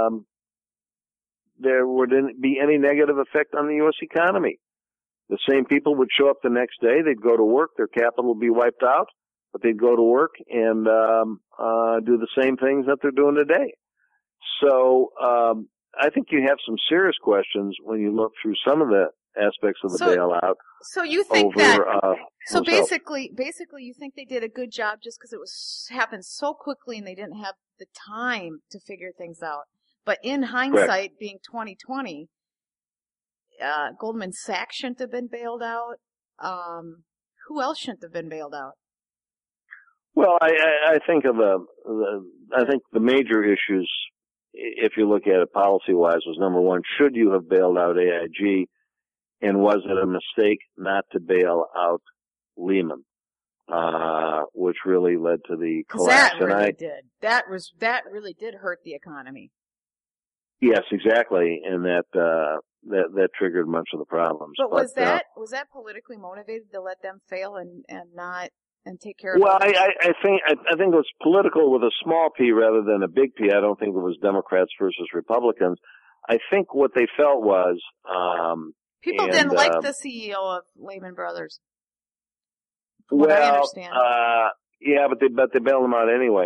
there wouldn't be any negative effect on the U.S. economy. The same people would show up the next day. They'd go to work. Their capital would be wiped out, but they'd go to work and do the same things that they're doing today. So I think you have some serious questions when you look through some of the aspects of the bailout. So you think over, so basically you think they did a good job just because it happened so quickly and they didn't have the time to figure things out. But in hindsight, correct, being 2020, Goldman Sachs shouldn't have been bailed out. Who else shouldn't have been bailed out? Well, I think I think the major issues, if you look at it policy-wise, was number one, should you have bailed out AIG, and was it a mistake not to bail out Lehman, which really led to the collapse? That really did hurt the economy. Yes, exactly, and that triggered much of the problems. But was that politically motivated to let them fail and take care of? Well, I think it was political with a small p rather than a big P. I don't think it was Democrats versus Republicans. I think what they felt was people didn't like the CEO of Lehman Brothers. Well, I understand. Yeah, but they bailed him out anyway.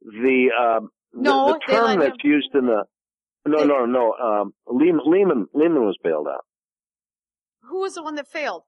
The term that's used in the No. Lehman was bailed out. Who was the one that failed?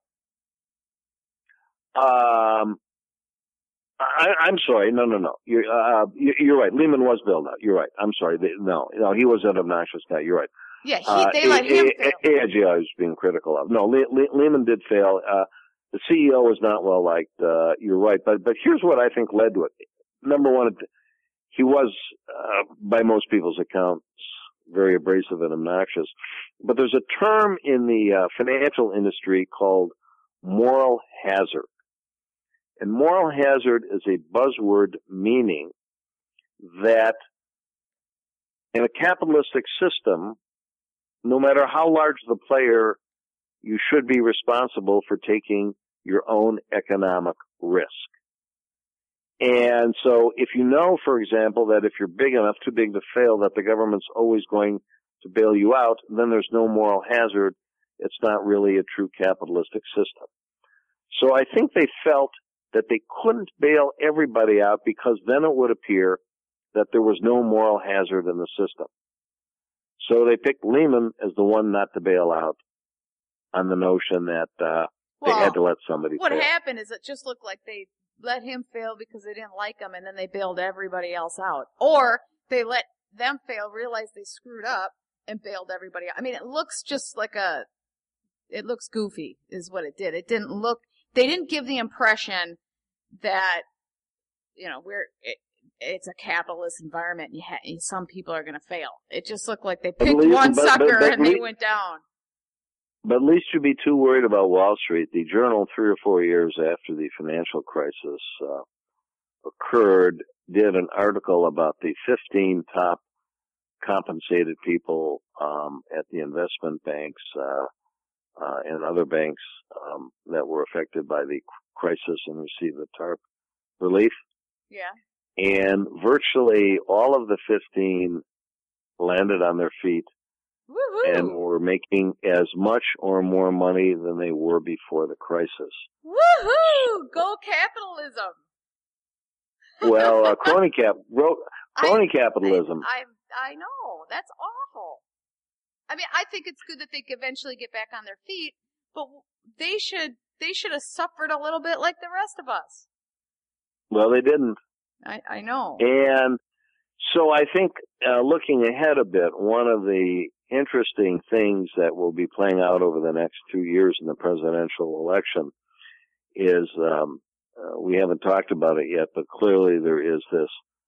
I'm sorry. No. You're right. Lehman was bailed out. You're right. I'm sorry. No, he was an obnoxious guy. You're right. Yeah, they let him fail. AIG I was being critical of. No, Lehman did fail. The CEO was not well liked. You're right. But here's what I think led to it. Number one, he was, by most people's accounts, very abrasive and obnoxious. But there's a term in the financial industry called moral hazard. And moral hazard is a buzzword meaning that in a capitalistic system, no matter how large the player, you should be responsible for taking your own economic risk. And so if you know, for example, that if you're big enough, too big to fail, that the government's always going to bail you out, then there's no moral hazard. It's not really a true capitalistic system. So I think they felt that they couldn't bail everybody out because then it would appear that there was no moral hazard in the system. So they picked Lehman as the one not to bail out on the notion that they had to let somebody fail. What happened is it just looked like they let him fail because they didn't like him, and then they bailed everybody else out. Or they let them fail, realized they screwed up, and bailed everybody out. I mean, it looks just like it looks goofy is what it did. It didn't look, they didn't give the impression that, it's a capitalist environment and some people are going to fail. It just looked like they picked one sucker and they went down. But at least you'd be too worried about Wall Street. The Journal, 3 or 4 years after the financial crisis occurred, did an article about the 15 top compensated people at the investment banks and other banks that were affected by the crisis and received the TARP relief. Yeah. And virtually all of the 15 landed on their feet. Woohoo! And were making as much or more money than they were before the crisis. Woohoo! Go capitalism! Well, crony capitalism. I know. That's awful. I mean, I think it's good that they eventually get back on their feet, but they should have suffered a little bit like the rest of us. Well, they didn't. I know. And so I think, looking ahead a bit, one of the interesting things that will be playing out over the next 2 years in the presidential election is, we haven't talked about it yet, but clearly there is this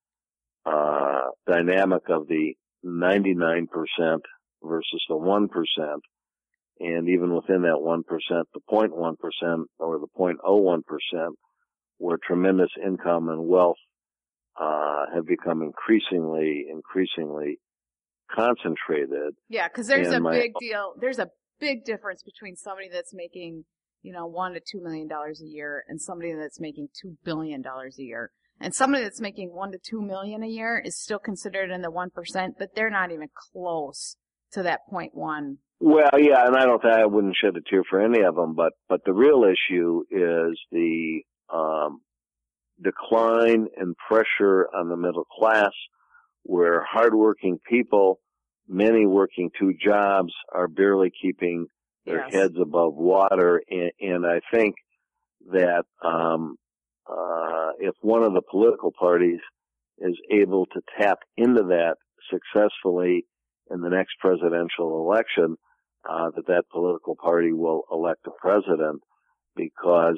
dynamic of the 99% versus the 1%, and even within that 1%, the 0.1% or the 0.01%, where tremendous income and wealth have become increasingly concentrated. Yeah, because there's a big deal. There's a big difference between somebody that's making, $1 to $2 million a year and somebody that's making $2 billion a year. And somebody that's making $1 to $2 million a year is still considered in the 1%, but they're not even close to that 0.1. Well, yeah, and I wouldn't shed a tear for any of them, but the real issue is the decline and pressure on the middle class, where hardworking people, many working 2 jobs, are barely keeping their heads above water. And I think that if one of the political parties is able to tap into that successfully in the next presidential election, that political party will elect a president, because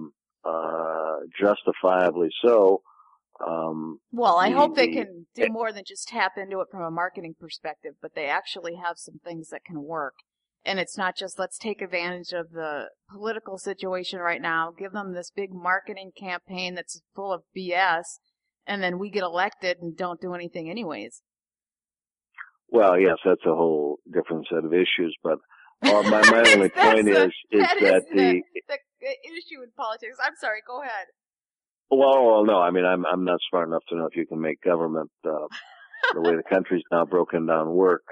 justifiably so. Well, I hope they can do more than just tap into it from a marketing perspective, but they actually have some things that can work. And it's not just let's take advantage of the political situation right now, give them this big marketing campaign that's full of BS, and then we get elected and don't do anything anyways. Well, yes, that's a whole different set of issues, but my only point is that the issue in politics. I'm sorry, go ahead. Well, no, I mean, I'm not smart enough to know if you can make government, the way the country's now broken down, work.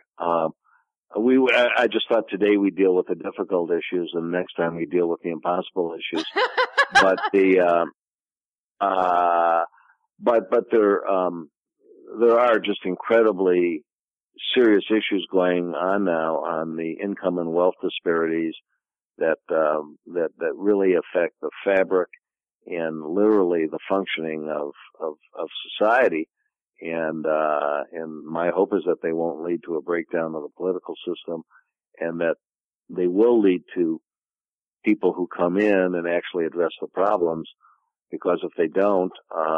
I just thought today we deal with the difficult issues, and next time we deal with the impossible issues. But there are just incredibly serious issues going on now on the income and wealth disparities that really affect the fabric and literally the functioning of society. And my hope is that they won't lead to a breakdown of the political system, and that they will lead to people who come in and actually address the problems. Because if they don't,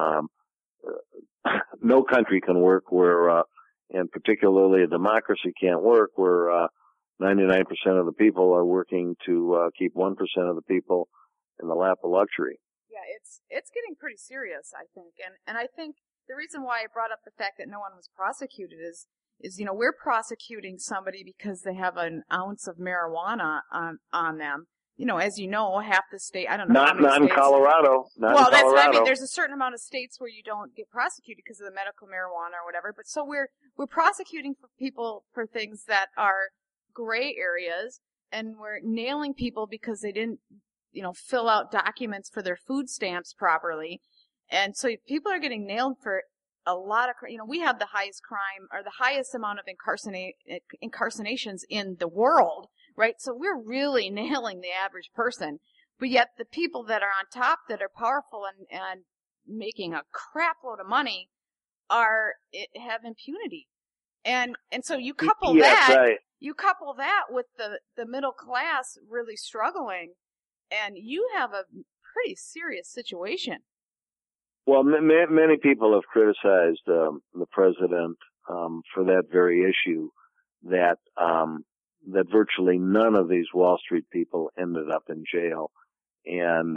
no country can work where, and particularly a democracy can't work where 99% of the people are working to keep 1% of the people in the lap of luxury. Yeah, it's getting pretty serious, I think. And I think the reason why I brought up the fact that no one was prosecuted is we're prosecuting somebody because they have an ounce of marijuana on them. As you know, half the state, I don't know how many states. Not in Colorado. Well, that's what I mean. There's a certain amount of states where you don't get prosecuted because of the medical marijuana or whatever. But so we're prosecuting for people for things that are gray areas, and we're nailing people because they didn't, fill out documents for their food stamps properly. And so people are getting nailed for a lot of, we have the highest crime or the highest amount of incarcerations in the world, right? So we're really nailing the average person. But yet the people that are on top, that are powerful and making a crap load of money, have impunity. And so you couple you couple that with the middle class really struggling, and you have a pretty serious situation. Well, many people have criticized the president for that very issue, that virtually none of these Wall Street people ended up in jail, and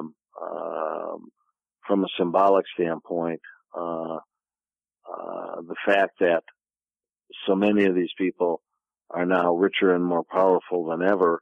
from a symbolic standpoint, the fact that so many of these people are now richer and more powerful than ever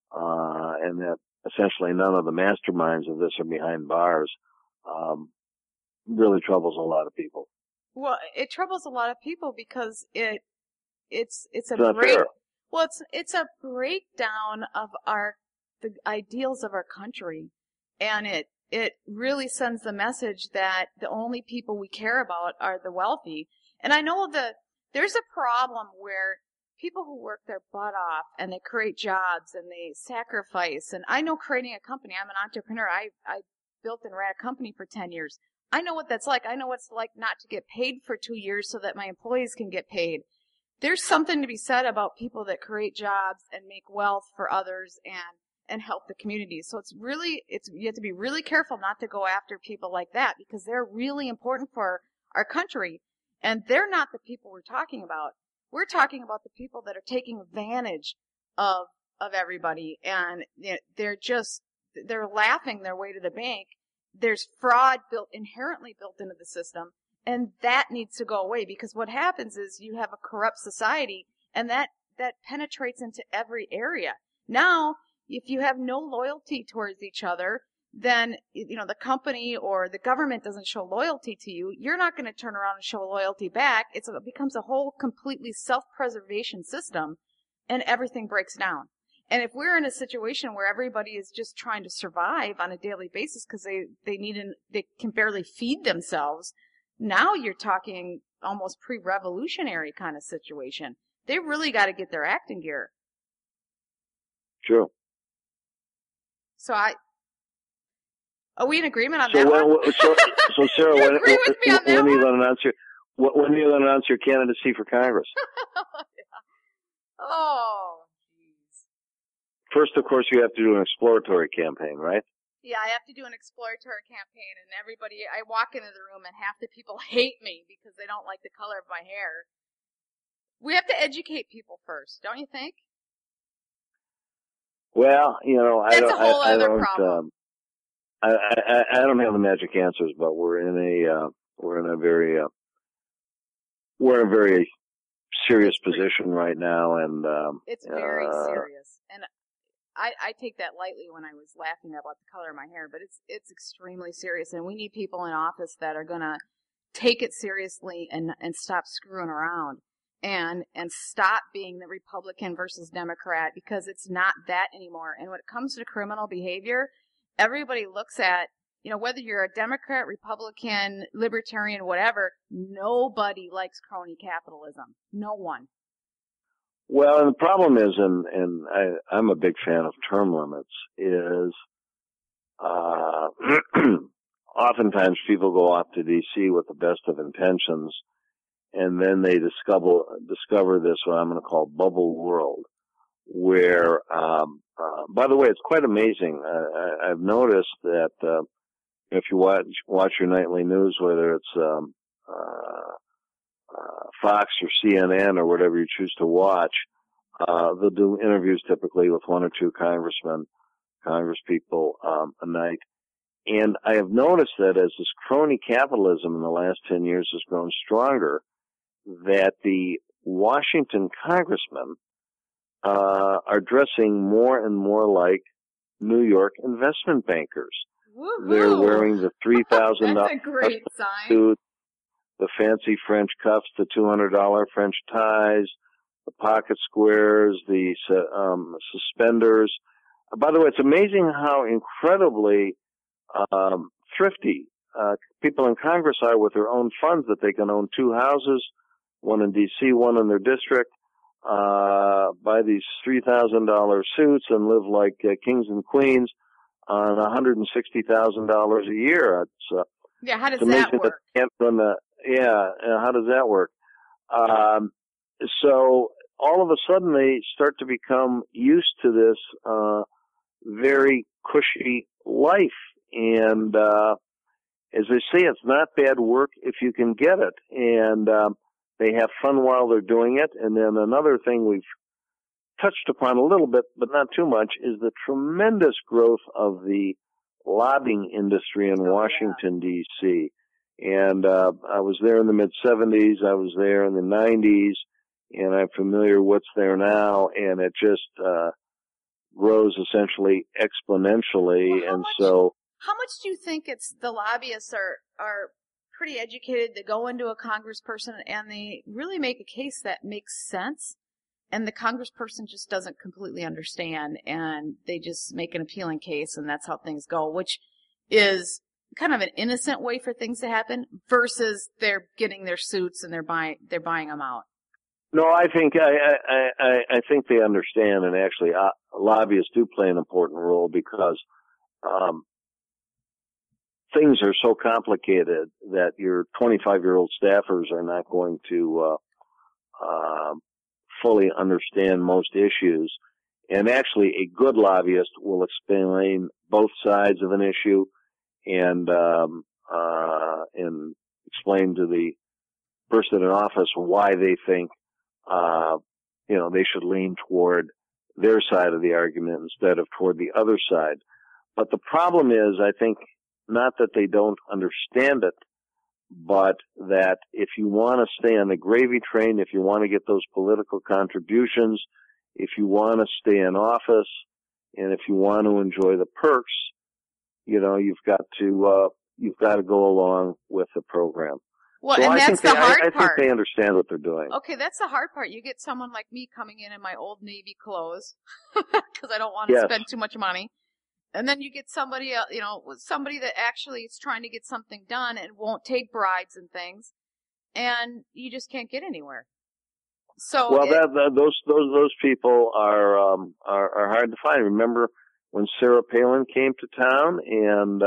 and that essentially none of the masterminds of this are behind bars, really troubles a lot of people. Well, it troubles a lot of people because it's a not break. fair. Well, it's a breakdown of the ideals of our country, and it really sends the message that the only people we care about are the wealthy. And I know there's a problem where people who work their butt off and they create jobs and they sacrifice. And I know creating a company. I'm an entrepreneur. I built and ran a company for 10 years. I know what that's like. I know what it's like not to get paid for 2 years so that my employees can get paid. There's something to be said about people that create jobs and make wealth for others and help the community. So you have to be really careful not to go after people like that because they're really important for our country. And they're not the people we're talking about. We're talking about the people that are taking advantage of everybody, and they're laughing their way to the bank. There's fraud inherently built into the system, and that needs to go away because what happens is you have a corrupt society, and that penetrates into every area. Now, if you have no loyalty towards each other, then, the company or the government doesn't show loyalty to you, you're not going to turn around and show loyalty back. It becomes a whole completely self-preservation system, and everything breaks down. And if we're in a situation where everybody is just trying to survive on a daily basis because they can barely feed themselves, now you're talking almost pre-revolutionary kind of situation. They really got to get their act in gear. True. So are we in agreement on that one? So Sarah, when are you going to announce your candidacy for Congress? Oh, jeez. First, of course, you have to do an exploratory campaign, right? Yeah, I have to do an exploratory campaign, and I walk into the room and half the people hate me because they don't like the color of my hair. We have to educate people first, don't you think? Well, That's a whole other problem. I don't have the magic answers, but we're in a very serious position right now, and it's very serious. And I take that lightly when I was laughing about the color of my hair, but it's extremely serious, and we need people in office that are going to take it seriously and stop screwing around and stop being the Republican versus Democrat, because it's not that anymore. And when it comes to criminal behavior, everybody looks at, whether you're a Democrat, Republican, Libertarian, whatever, nobody likes crony capitalism. No one. Well, and the problem is, and I'm a big fan of term limits, is oftentimes people go off to D.C. with the best of intentions, and then they discover this, what I'm going to call bubble world, where, by the way, it's quite amazing. I've noticed that if you watch your nightly news, whether it's Fox or CNN or whatever you choose to watch, they'll do interviews typically with one or two congresspeople a night. And I have noticed that as this crony capitalism in the last 10 years has grown stronger, that the Washington congressmen are dressing more and more like New York investment bankers. Woo-hoo. They're wearing the $3,000 That's a great sign. suit, the fancy French cuffs, the $200 French ties, the pocket squares, the suspenders. By the way, it's amazing how incredibly thrifty people in Congress are with their own funds, that they can own two houses, one in D.C., one in their district, buy these $3,000 suits and live like kings and queens on $160,000 a year. Yeah, how does that work? How does that work? So all of a sudden they start to become used to this very cushy life. And as they say, it's not bad work if you can get it. And they have fun while they're doing it. And then another thing we've touched upon a little bit, but not too much, is the tremendous growth of the lobbying industry in Washington, D.C. And I was there in the mid-'70s. I was there in the '90s. And I'm familiar with what's there now. And it just grows essentially exponentially, Well, and so how much do you think it's the lobbyists are pretty educated to go into a congressperson and they really make a case that makes sense, and the congressperson just doesn't completely understand, and they just make an appealing case, and that's how things go, which is kind of an innocent way for things to happen versus they're getting their suits and they're buying them out. no, I think I think they understand, and actually lobbyists do play an important role because things are so complicated that your 25-year-old staffers are not going to fully understand most issues. And actually, a good lobbyist will explain both sides of an issue and explain to the person in office why they think they should lean toward their side of the argument instead of toward the other side. But the problem is, I think, not that they don't understand it, but that if you want to stay on the gravy train, if you want to get those political contributions, if you want to stay in office, and if you want to enjoy the perks, you've got to go along with the program. Well, so and that's the hard I part. think they understand what they're doing. Okay, that's the hard part. You get someone like me coming in my old Navy clothes because I don't want to spend too much money. And then you get somebody, somebody that actually is trying to get something done and won't take bribes and things, and you just can't get anywhere. So those people are hard to find. Remember when Sarah Palin came to town and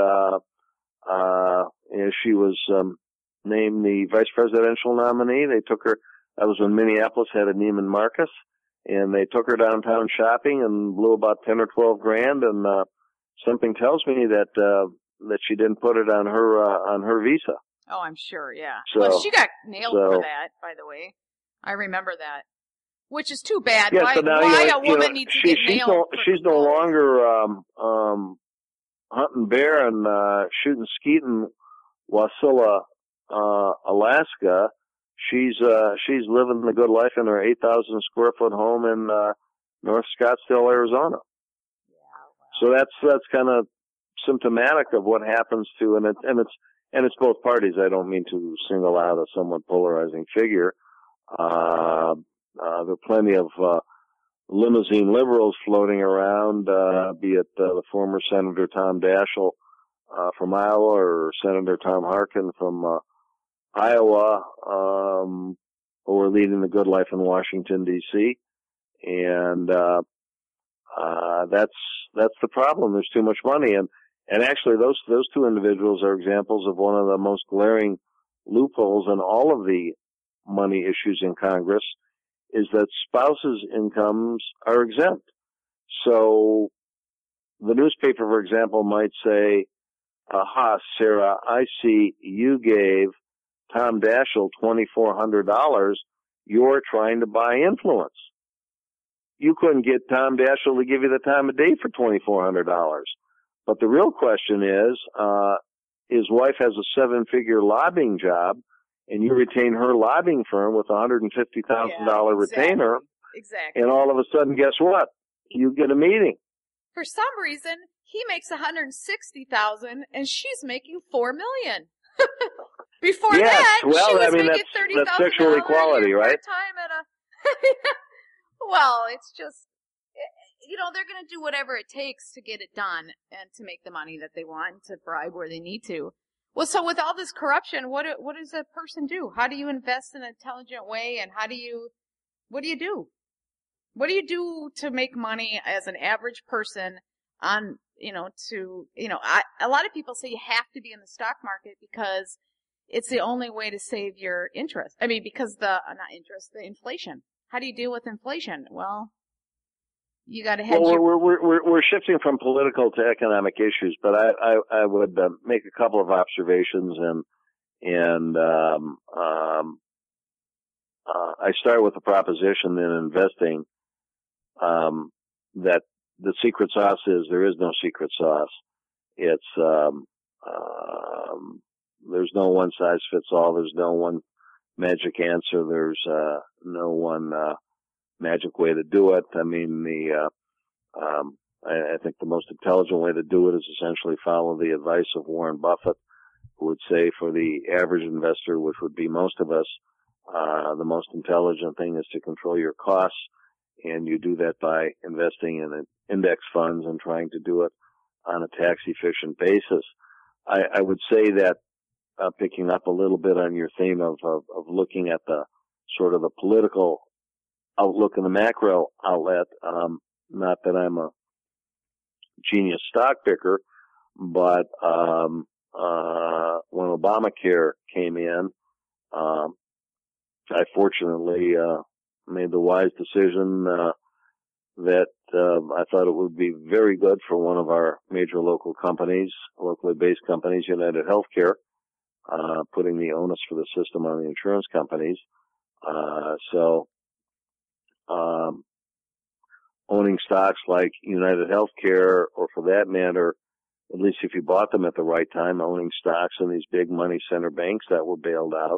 she was named the vice presidential nominee? They took her. That was when Minneapolis had a Neiman Marcus, and they took her downtown shopping and blew about $10 or $12,000. And something tells me that she didn't put it on her visa. Oh, I'm sure. Yeah. So, well, she got nailed for that, by the way. I remember that. Which is too bad. Yes, why a woman needs to get nailed? She's no longer hunting bear and shooting skeet in Wasilla, Alaska. She's living the good life in her 8,000 square foot home in North Scottsdale, Arizona. So that's kind of symptomatic of what happens to, and it's both parties. I don't mean to single out a somewhat polarizing figure. There are plenty of limousine liberals floating around, be it the former Senator Tom Daschle from Iowa or Senator Tom Harkin from Iowa, who are leading the good life in Washington, D.C. And that's the problem. There's too much money, and actually those two individuals are examples of one of the most glaring loopholes in all of the money issues in Congress, is that spouses' incomes are exempt. So the newspaper, for example, might say, "Aha, Sarah, I see you gave Tom Daschle $2,400. You're trying to buy influence. You couldn't get Tom Daschle to give you the time of day for $2,400. But the real question is, his wife has a 7-figure lobbying job, and you retain her lobbying firm with a $150,000 retainer. Exactly. And all of a sudden, guess what? You get a meeting. For some reason, he makes $160,000, and she's making $4 million. Before that, she was making $30,000 that's sexual equality, right? Part-time at a well, it's just, they're going to do whatever it takes to get it done and to make the money that they want, to bribe where they need to. Well, so with all this corruption, what does a person do? How do you invest in an intelligent way, and what do you do? What do you do to make money as an average person on, a lot of people say you have to be in the stock market because it's the only way to save your interest. I mean, because the inflation. How do you deal with inflation? Well, you got to hedge. Well, we're shifting from political to economic issues, but I would make a couple of observations, and I start with the proposition in investing that the secret sauce is there is no secret sauce. It's there's no one size fits all. There's no one magic answer. There's no one magic way to do it. I mean, I think the most intelligent way to do it is essentially follow the advice of Warren Buffett, who would say for the average investor, which would be most of us, the most intelligent thing is to control your costs, and you do that by investing in index funds and trying to do it on a tax-efficient basis. I would say that, picking up a little bit on your theme of looking at the sort of the political outlook in the macro outlet, not that I'm a genius stock picker, but when Obamacare came in, I fortunately made the wise decision that I thought it would be very good for one of our major local companies, locally based companies, United Healthcare, putting the onus for the system on the insurance companies. So owning stocks like United Healthcare, or for that matter, at least if you bought them at the right time, owning stocks in these big money center banks that were bailed out,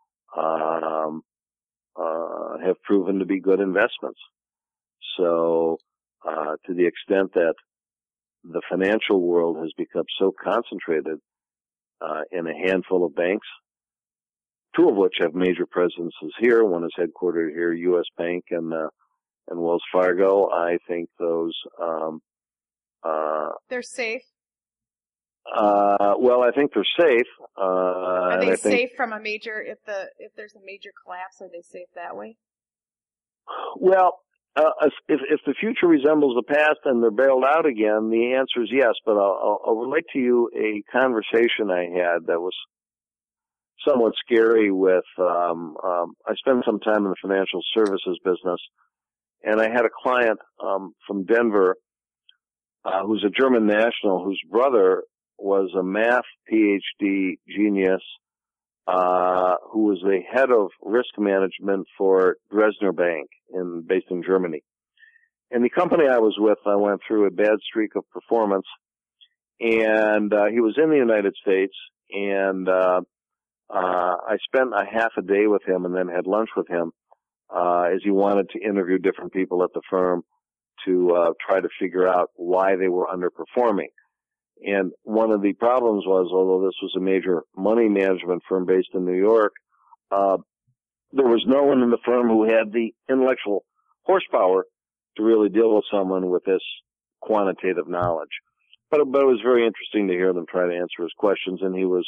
have proven to be good investments. So, to the extent that the financial world has become so concentrated in a handful of banks, two of which have major presences here. One is headquartered here, U.S. Bank and Wells Fargo. I think those they're safe. Well, I think they're safe. Are they safe from a major, if there's a major collapse, are they safe that way? Well, if the future resembles the past and they're bailed out again, the answer is yes. But I'll relate to you a conversation I had that was somewhat scary with, I spent some time in the financial services business, and I had a client from Denver who's a German national whose brother was a math PhD genius who was the head of risk management for Dresdner Bank based in Germany. And the company I was with, I went through a bad streak of performance, and he was in the United States, and I spent a half a day with him and then had lunch with him as he wanted to interview different people at the firm to try to figure out why they were underperforming. And one of the problems was, although this was a major money management firm based in New York, there was no one in the firm who had the intellectual horsepower to really deal with someone with this quantitative knowledge. But it was very interesting to hear them try to answer his questions, and he was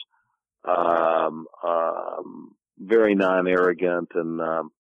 very non-arrogant and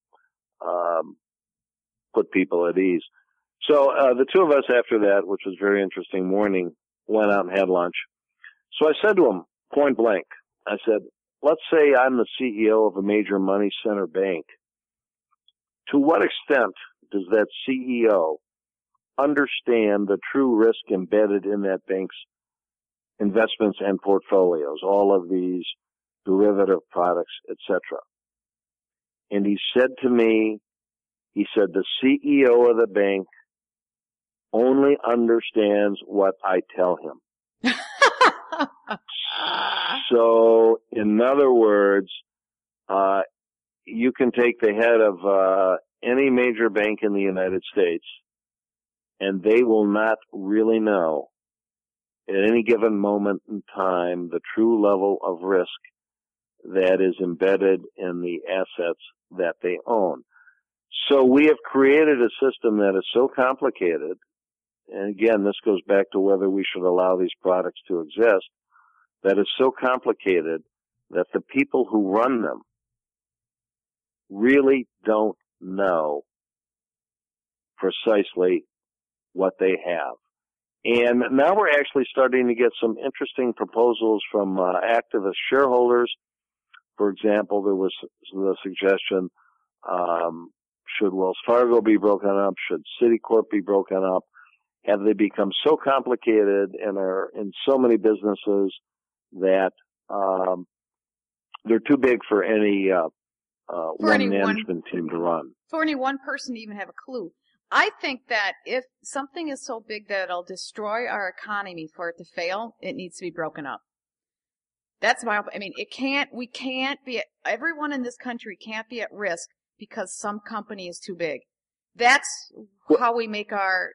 put people at ease. So the two of us after that, which was a very interesting morning, went out and had lunch. So I said to him, point blank, I said, let's say I'm the CEO of a major money center bank. To what extent does that CEO understand the true risk embedded in that bank's investments and portfolios, all of these derivative products, etc.? And he said to me, he said, the CEO of the bank only understands what I tell him. So, in other words, you can take the head of any major bank in the United States, and they will not really know at any given moment in time the true level of risk that is embedded in the assets that they own. So we have created a system that is so complicated, and again, this goes back to whether we should allow these products to exist, that is so complicated that the people who run them really don't know precisely what they have. And now we're actually starting to get some interesting proposals from activist shareholders. For example, there was the suggestion, should Wells Fargo be broken up? Should Citicorp be broken up? Have they become so complicated and are in so many businesses that they're too big for any one management team to run? For any one person to even have a clue. I think that if something is so big that it'll destroy our economy for it to fail, it needs to be broken up. That's my, we can't be, everyone in this country can't be at risk because some company is too big. That's how we make our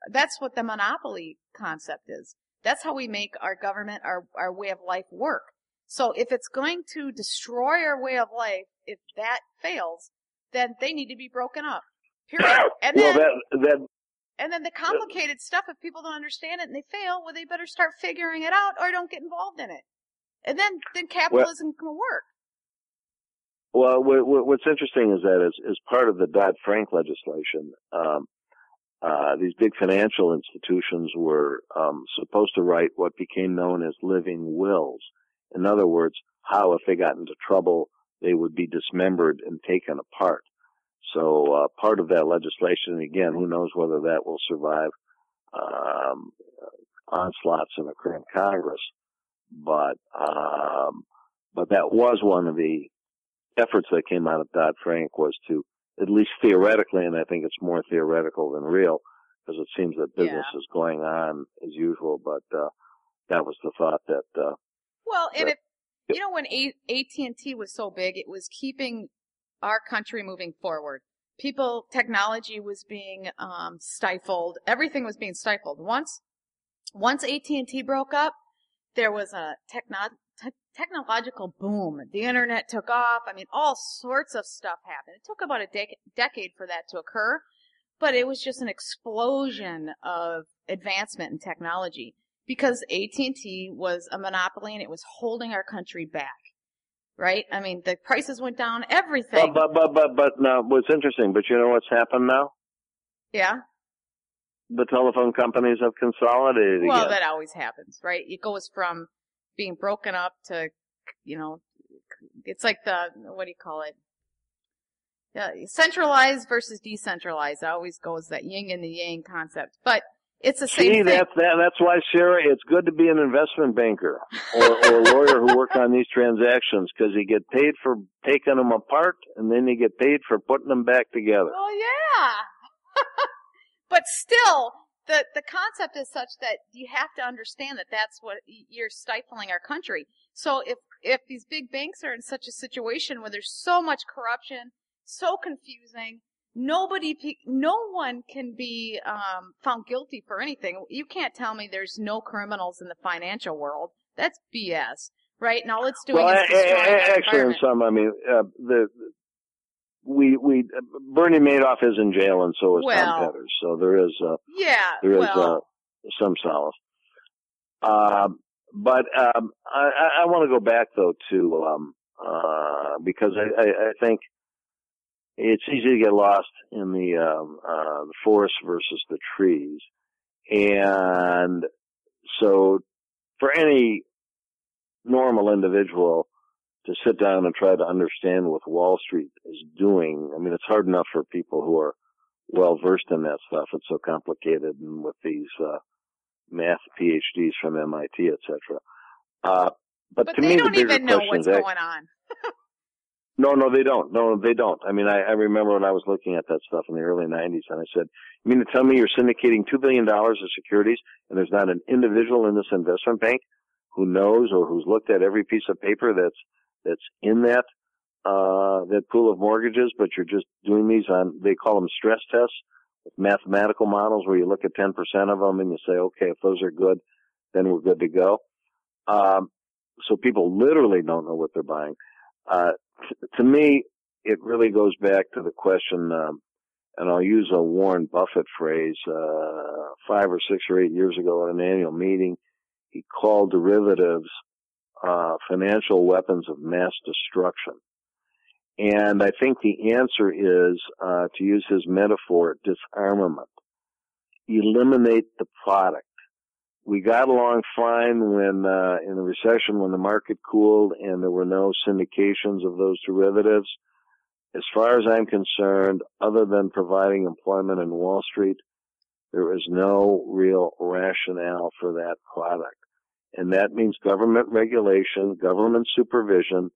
That's what the monopoly concept is. That's how we make our government, our way of life work. So if it's going to destroy our way of life, if that fails, then they need to be broken up. Period. And then, and then the complicated stuff, if people don't understand it and they fail, well, they better start figuring it out or don't get involved in it. And then capitalism can work. Well, what's interesting is that as part of the Dodd-Frank legislation, these big financial institutions were supposed to write what became known as living wills. In other words, how if they got into trouble, they would be dismembered and taken apart. So part of that legislation, again, who knows whether that will survive onslaughts in the current Congress, but that was one of the efforts that came out of Dodd-Frank, was to, at least theoretically, and I think it's more theoretical than real, because it seems that business is going on as usual, but that was the thought that... well, and when AT&T was so big, it was keeping our country moving forward. Technology was being stifled. Everything was being stifled. Once AT&T broke up, there was a technological boom. The internet took off. I mean, all sorts of stuff happened. It took about a decade for that to occur, but it was just an explosion of advancement in technology because AT&T was a monopoly and it was holding our country back. Right? I mean, the prices went down, everything. But now, what's interesting, but you know what's happened now? Yeah. The telephone companies have consolidated again. Well, that always happens, right? It goes from being broken up to, it's like what do you call it? Centralized versus decentralized. It always goes that yin and the yang concept. But it's the same thing. That's why, Sarah, it's good to be an investment banker or a lawyer who work on these transactions, because you get paid for taking them apart and then you get paid for putting them back together. Oh, yeah. But still, the concept is such that you have to understand that that's what you're stifling our country. So if these big banks are in such a situation where there's so much corruption, so confusing, no one can be found guilty for anything. You can't tell me there's no criminals in the financial world. That's BS, right? And all it's doing is destroying our actually, in some, I mean, Bernie Madoff is in jail, and so is Tom Petters. So there is some solace. But I want to go back though to because I think it's easy to get lost in the forest versus the trees. And so for any normal individual to sit down and try to understand what Wall Street is doing, I mean, it's hard enough for people who are well versed in that stuff. It's so complicated, and with these math PhDs from MIT, etc. But to they me, don't the bigger even know question what's is going on. No, they don't. No, they don't. I mean, I remember when I was looking at that stuff in the early 90s, and I said, you mean to tell me you're syndicating $2 billion of securities, and there's not an individual in this investment bank who knows or who's looked at every piece of paper that's in that pool of mortgages, but you're just doing these on, they call them stress tests, with mathematical models where you look at 10% of them and you say, okay, if those are good, then we're good to go. So people literally don't know what they're buying. To me, it really goes back to the question, and I'll use a Warren Buffett phrase, 5 or 6 or 8 years ago at an annual meeting, he called derivatives financial weapons of mass destruction. And I think the answer is, to use his metaphor, disarmament. Eliminate the product. We got along fine when, in the recession, when the market cooled and there were no syndications of those derivatives. As far as I'm concerned, other than providing employment in Wall Street, there is no real rationale for that product. And that means government regulation, government supervision,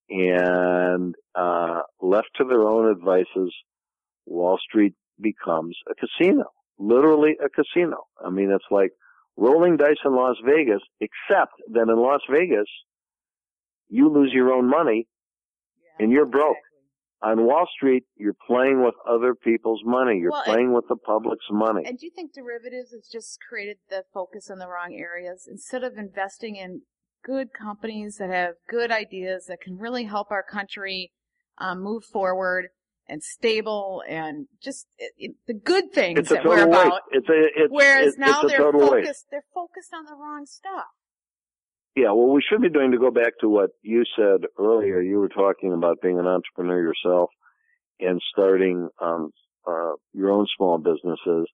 and left to their own advices, Wall Street becomes a casino. Literally a casino. I mean, it's like rolling dice in Las Vegas, except that in Las Vegas, you lose your own money and you're broke. on Wall Street, you're playing with other people's money. You're Well, playing with the public's money. And do you think derivatives has just created the focus in the wrong areas? Instead of investing in good companies that have good ideas that can really help our country move forward and stable and just the good things that we're about. Whereas now they're focused on the wrong stuff. Yeah, what we should be doing, to go back to what you said earlier, you were talking about being an entrepreneur yourself and starting your own small businesses.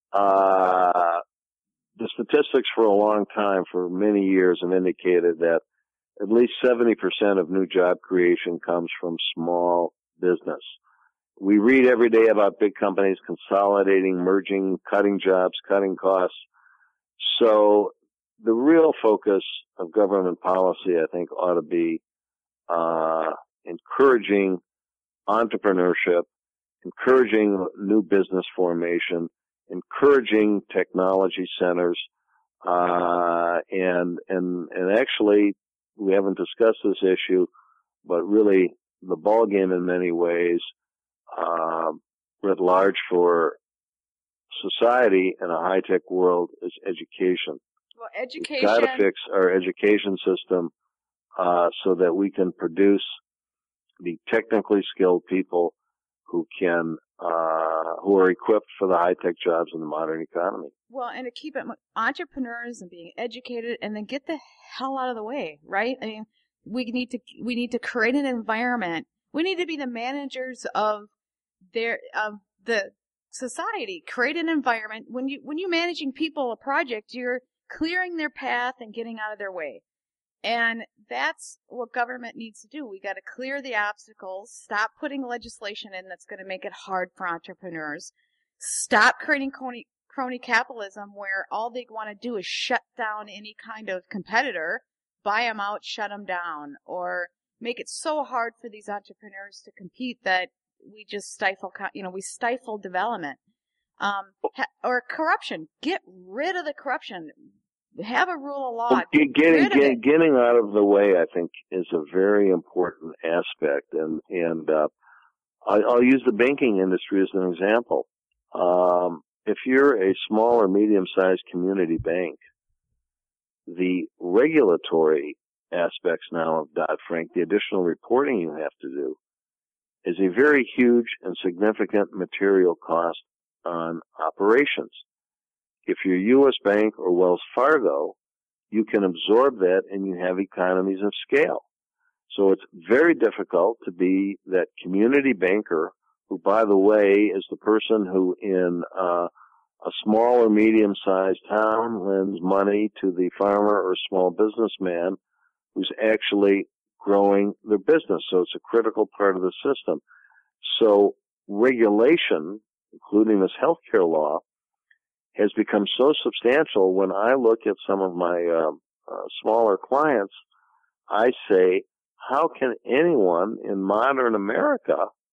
The statistics for a long time, for many years, have indicated that at least 70% of new job creation comes from small business. We read every day about big companies consolidating, merging, cutting jobs, cutting costs. So the real focus of government policy, I think, ought to be encouraging entrepreneurship, encouraging new business formation, encouraging technology centers, and actually, we haven't discussed this issue, but really the ball game in many ways, writ large for society in a high-tech world, is education. Well, education. We've got to fix our education system so that we can produce the technically skilled people who are equipped for the high-tech jobs in the modern economy. Well, and to keep it entrepreneurs and being educated, and then get the hell out of the way, right? I mean, we need to create an environment. We need to be the managers of the society. Create an environment. When you're managing people, a project, you're clearing their path and getting out of their way. And that's what government needs to do. We got to clear the obstacles, stop putting legislation in that's going to make it hard for entrepreneurs, stop creating crony capitalism where all they want to do is shut down any kind of competitor, buy them out, shut them down, or make it so hard for these entrepreneurs to compete that we just stifle development. Or corruption. Get rid of the corruption. Have a rule of law. Well, getting out of the way, I think, is a very important aspect. And I'll use the banking industry as an example. If you're a small or medium-sized community bank, the regulatory aspects now of Dodd-Frank, the additional reporting you have to do, is a very huge and significant material cost on operations. If you're U.S. Bank or Wells Fargo, you can absorb that and you have economies of scale. So it's very difficult to be that community banker who, by the way, is the person who in a small or medium-sized town lends money to the farmer or small businessman who's actually growing their business. So it's a critical part of the system. So regulation, including this healthcare law, has become so substantial. When I look at some of my smaller clients, I say, how can anyone in modern America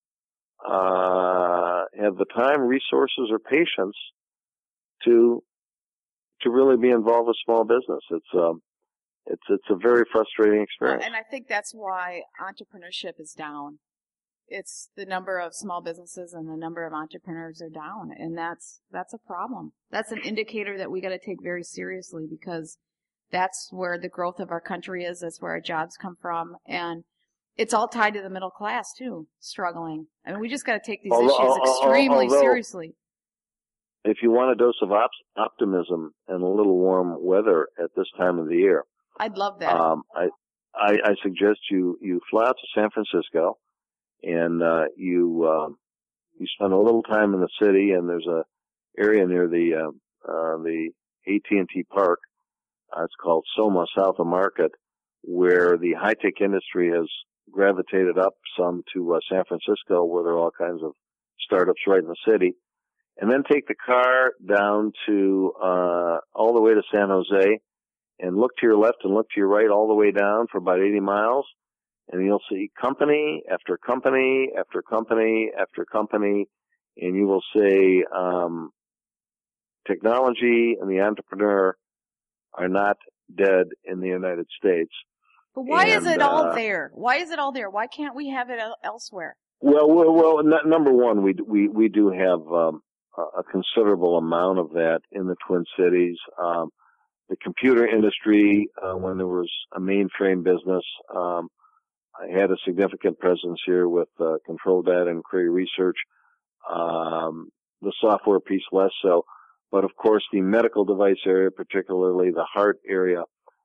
have the time, resources, or patience to really be involved with small business? It's a very frustrating experience. And I think that's why entrepreneurship is down. It's the number of small businesses and the number of entrepreneurs are down, and that's a problem. That's an indicator that we got to take very seriously, because that's where the growth of our country is. That's where our jobs come from, and it's all tied to the middle class too, struggling. I mean, we just got to take these issues extremely seriously. If you want a dose of optimism and a little warm weather at this time of the year, I'd love that. I suggest you fly out to San Francisco. And you spend a little time in the city, and there's a area near the AT&T Park. It's called Soma, South of Market, where the high-tech industry has gravitated up some to San Francisco, where there are all kinds of startups right in the city. And then take the car down to all the way to San Jose, and look to your left and look to your right all the way down for about 80 miles. And you'll see company after company after company after company, and you will say technology and the entrepreneur are not dead in the United States. But why is it all there? Why is it all there? Why can't we have it elsewhere? Number one, we do have a considerable amount of that in the Twin Cities. The computer industry, when there was a mainframe business, I had a significant presence here with Control Data and Cray Research. The software piece less so, but of course the medical device area, particularly the heart area,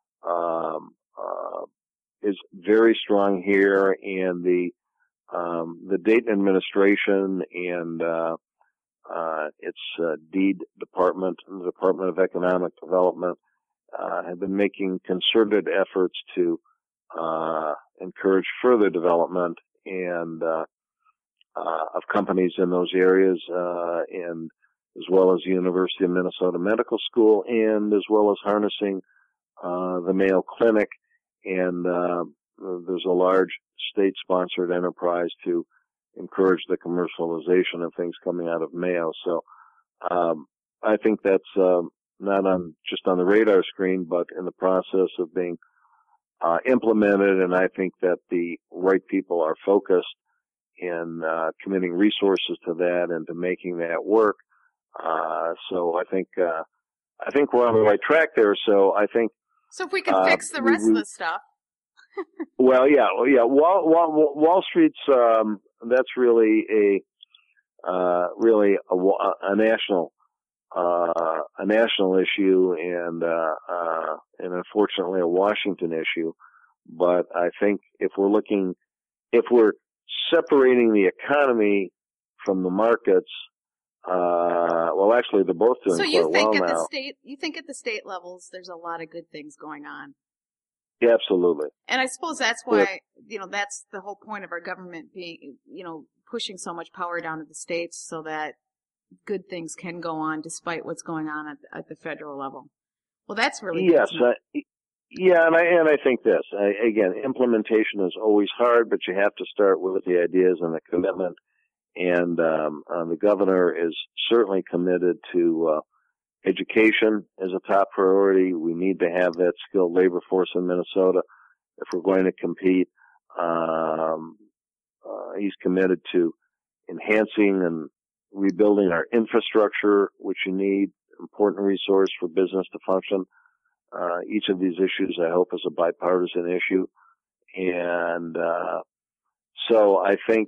is very strong here, and the Dayton administration and its deed department, the Department of Economic Development, have been making concerted efforts to encourage further development and of companies in those areas, and as well as the University of Minnesota Medical School, and as well as harnessing the Mayo Clinic, and there's a large state-sponsored enterprise to encourage the commercialization of things coming out of Mayo. So I think that's not just on the radar screen, but in the process of being implemented, and I think that the right people are focused in committing resources to that and to making that work. So I think we're on the right track there. So I think. So if we can fix the rest of the stuff. Well, yeah. Wall Street's that's really a national issue, and unfortunately a Washington issue. But I think if we're separating the economy from the markets, well, actually they're both doing quite well now. You think at the state levels there's a lot of good things going on? Yeah, absolutely. And I suppose that's why, that's the whole point of our government being, pushing so much power down to the states so that good things can go on despite what's going on at the federal level. Well, that's really good. Yes, and I think this. Again, implementation is always hard, but you have to start with the ideas and the commitment. And the governor is certainly committed to education as a top priority. We need to have that skilled labor force in Minnesota if we're going to compete. He's committed to enhancing and rebuilding our infrastructure, which you need, important resource for business to function. Each of these issues, I hope, is a bipartisan issue. And so I think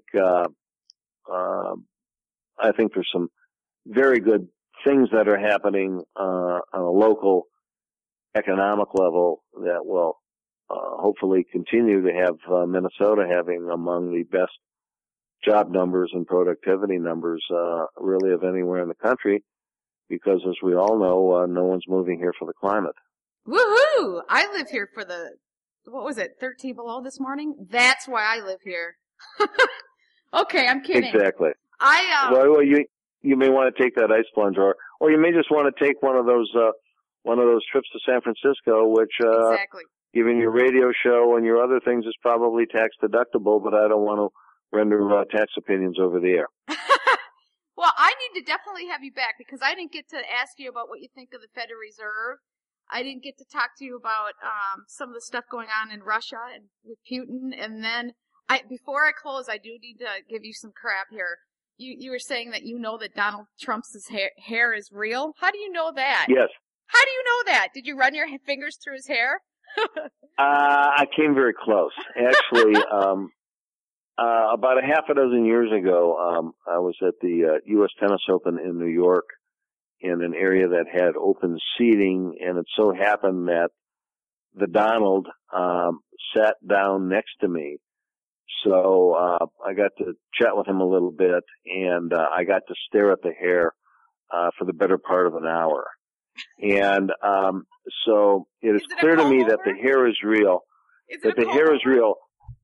there's some very good things that are happening on a local economic level that will hopefully continue to have Minnesota having among the best job numbers and productivity numbers really of anywhere in the country, because as we all know, no one's moving here for the climate. Woohoo! I live here for 13 below this morning? That's why I live here. Okay, I'm kidding. Exactly. Well, you may want to take that ice plunge, or you may just want to take one of those trips to San Francisco, which exactly. Given your radio show and your other things is probably tax deductible, but I don't want to render tax opinions over the air. Well, I need to definitely have you back, because I didn't get to ask you about what you think of the Federal Reserve. I didn't get to talk to you about some of the stuff going on in Russia and with Putin. And then before I close, I do need to give you some crap here. You were saying that that Donald Trump's hair is real. How do you know that? Yes. How do you know that? Did you run your fingers through his hair? I came very close. Actually, about a half a dozen years ago, I was at the U.S. Tennis Open in New York in an area that had open seating, and it so happened that the Donald sat down next to me. So I got to chat with him a little bit, and I got to stare at the hair for the better part of an hour. And so it is clear to me that the hair is real. That the hair is real.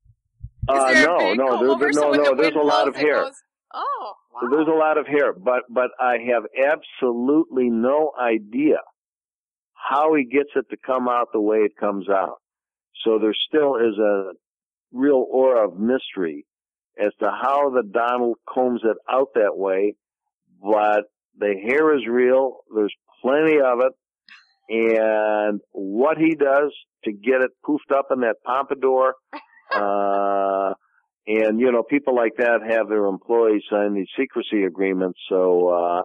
No. There's a lot of hair. Oh, wow. There's a lot of hair, but I have absolutely no idea how he gets it to come out the way it comes out. So there still is a real aura of mystery as to how the Donald combs it out that way, but the hair is real. There's plenty of it, and what he does to get it poofed up in that pompadour, And, people like that have their employees sign these secrecy agreements. So,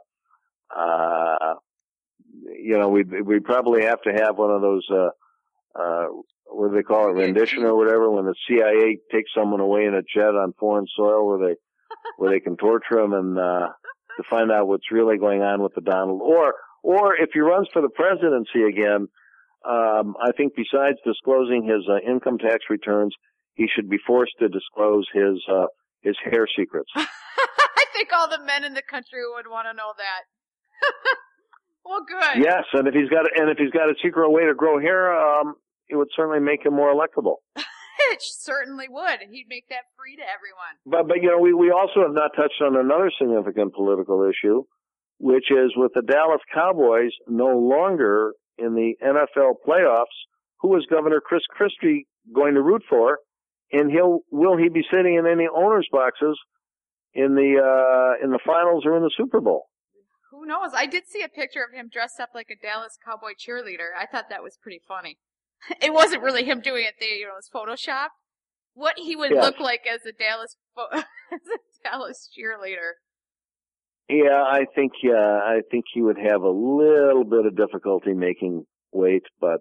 we probably have to have one of those, what do they call it, rendition or whatever, when the CIA takes someone away in a jet on foreign soil where they can torture them and, to find out what's really going on with the Donald. Or if he runs for the presidency again, I think besides disclosing his income tax returns, he should be forced to disclose his hair secrets. I think all the men in the country would want to know that. Well, good. Yes, and if he's got a secret way to grow hair, it would certainly make him more electable. It certainly would. He'd make that free to everyone. But we also have not touched on another significant political issue, which is with the Dallas Cowboys no longer in the NFL playoffs. Who is Governor Chris Christie going to root for? And will he be sitting in any owners' boxes in the finals or in the Super Bowl? Who knows? I did see a picture of him dressed up like a Dallas Cowboy cheerleader. I thought that was pretty funny. It wasn't really him doing it. It was photoshopped. What he would look like as a Dallas cheerleader. Yeah, I think he would have a little bit of difficulty making weight, but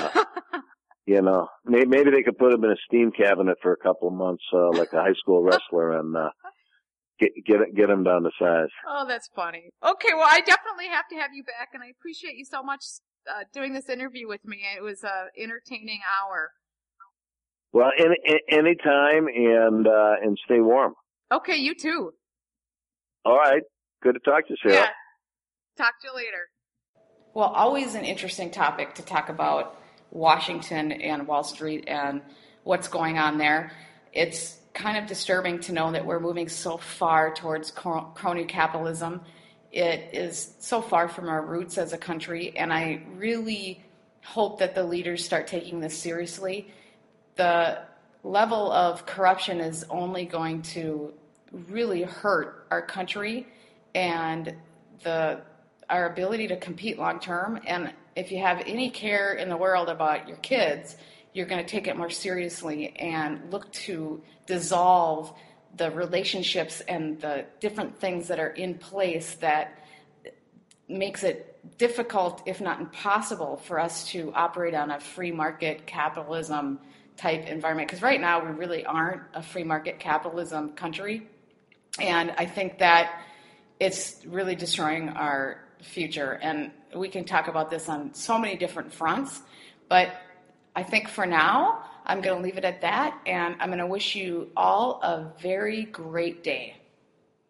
maybe they could put him in a steam cabinet for a couple of months, like a high school wrestler, and get him down to size. Oh, that's funny. Okay, well, I definitely have to have you back, and I appreciate you so much doing this interview with me. It was an entertaining hour. Well, any time, and stay warm. Okay, you too. All right. Good to talk to you, Sarah. Yeah. Talk to you later. Well, always an interesting topic to talk about Washington and Wall Street and what's going on there. It's kind of disturbing to know that we're moving so far towards crony capitalism. It is so far from our roots as a country, and I really hope that the leaders start taking this seriously. The level of corruption is only going to really hurt our country and our ability to compete long term. And if you have any care in the world about your kids, you're going to take it more seriously and look to dissolve the relationships and the different things that are in place that makes it difficult, if not impossible, for us to operate on a free market capitalism type environment. Because right now we really aren't a free market capitalism country. And I think that it's really destroying our future. And we can talk about this on so many different fronts. But I think for now, I'm going to leave it at that. And I'm going to wish you all a very great day.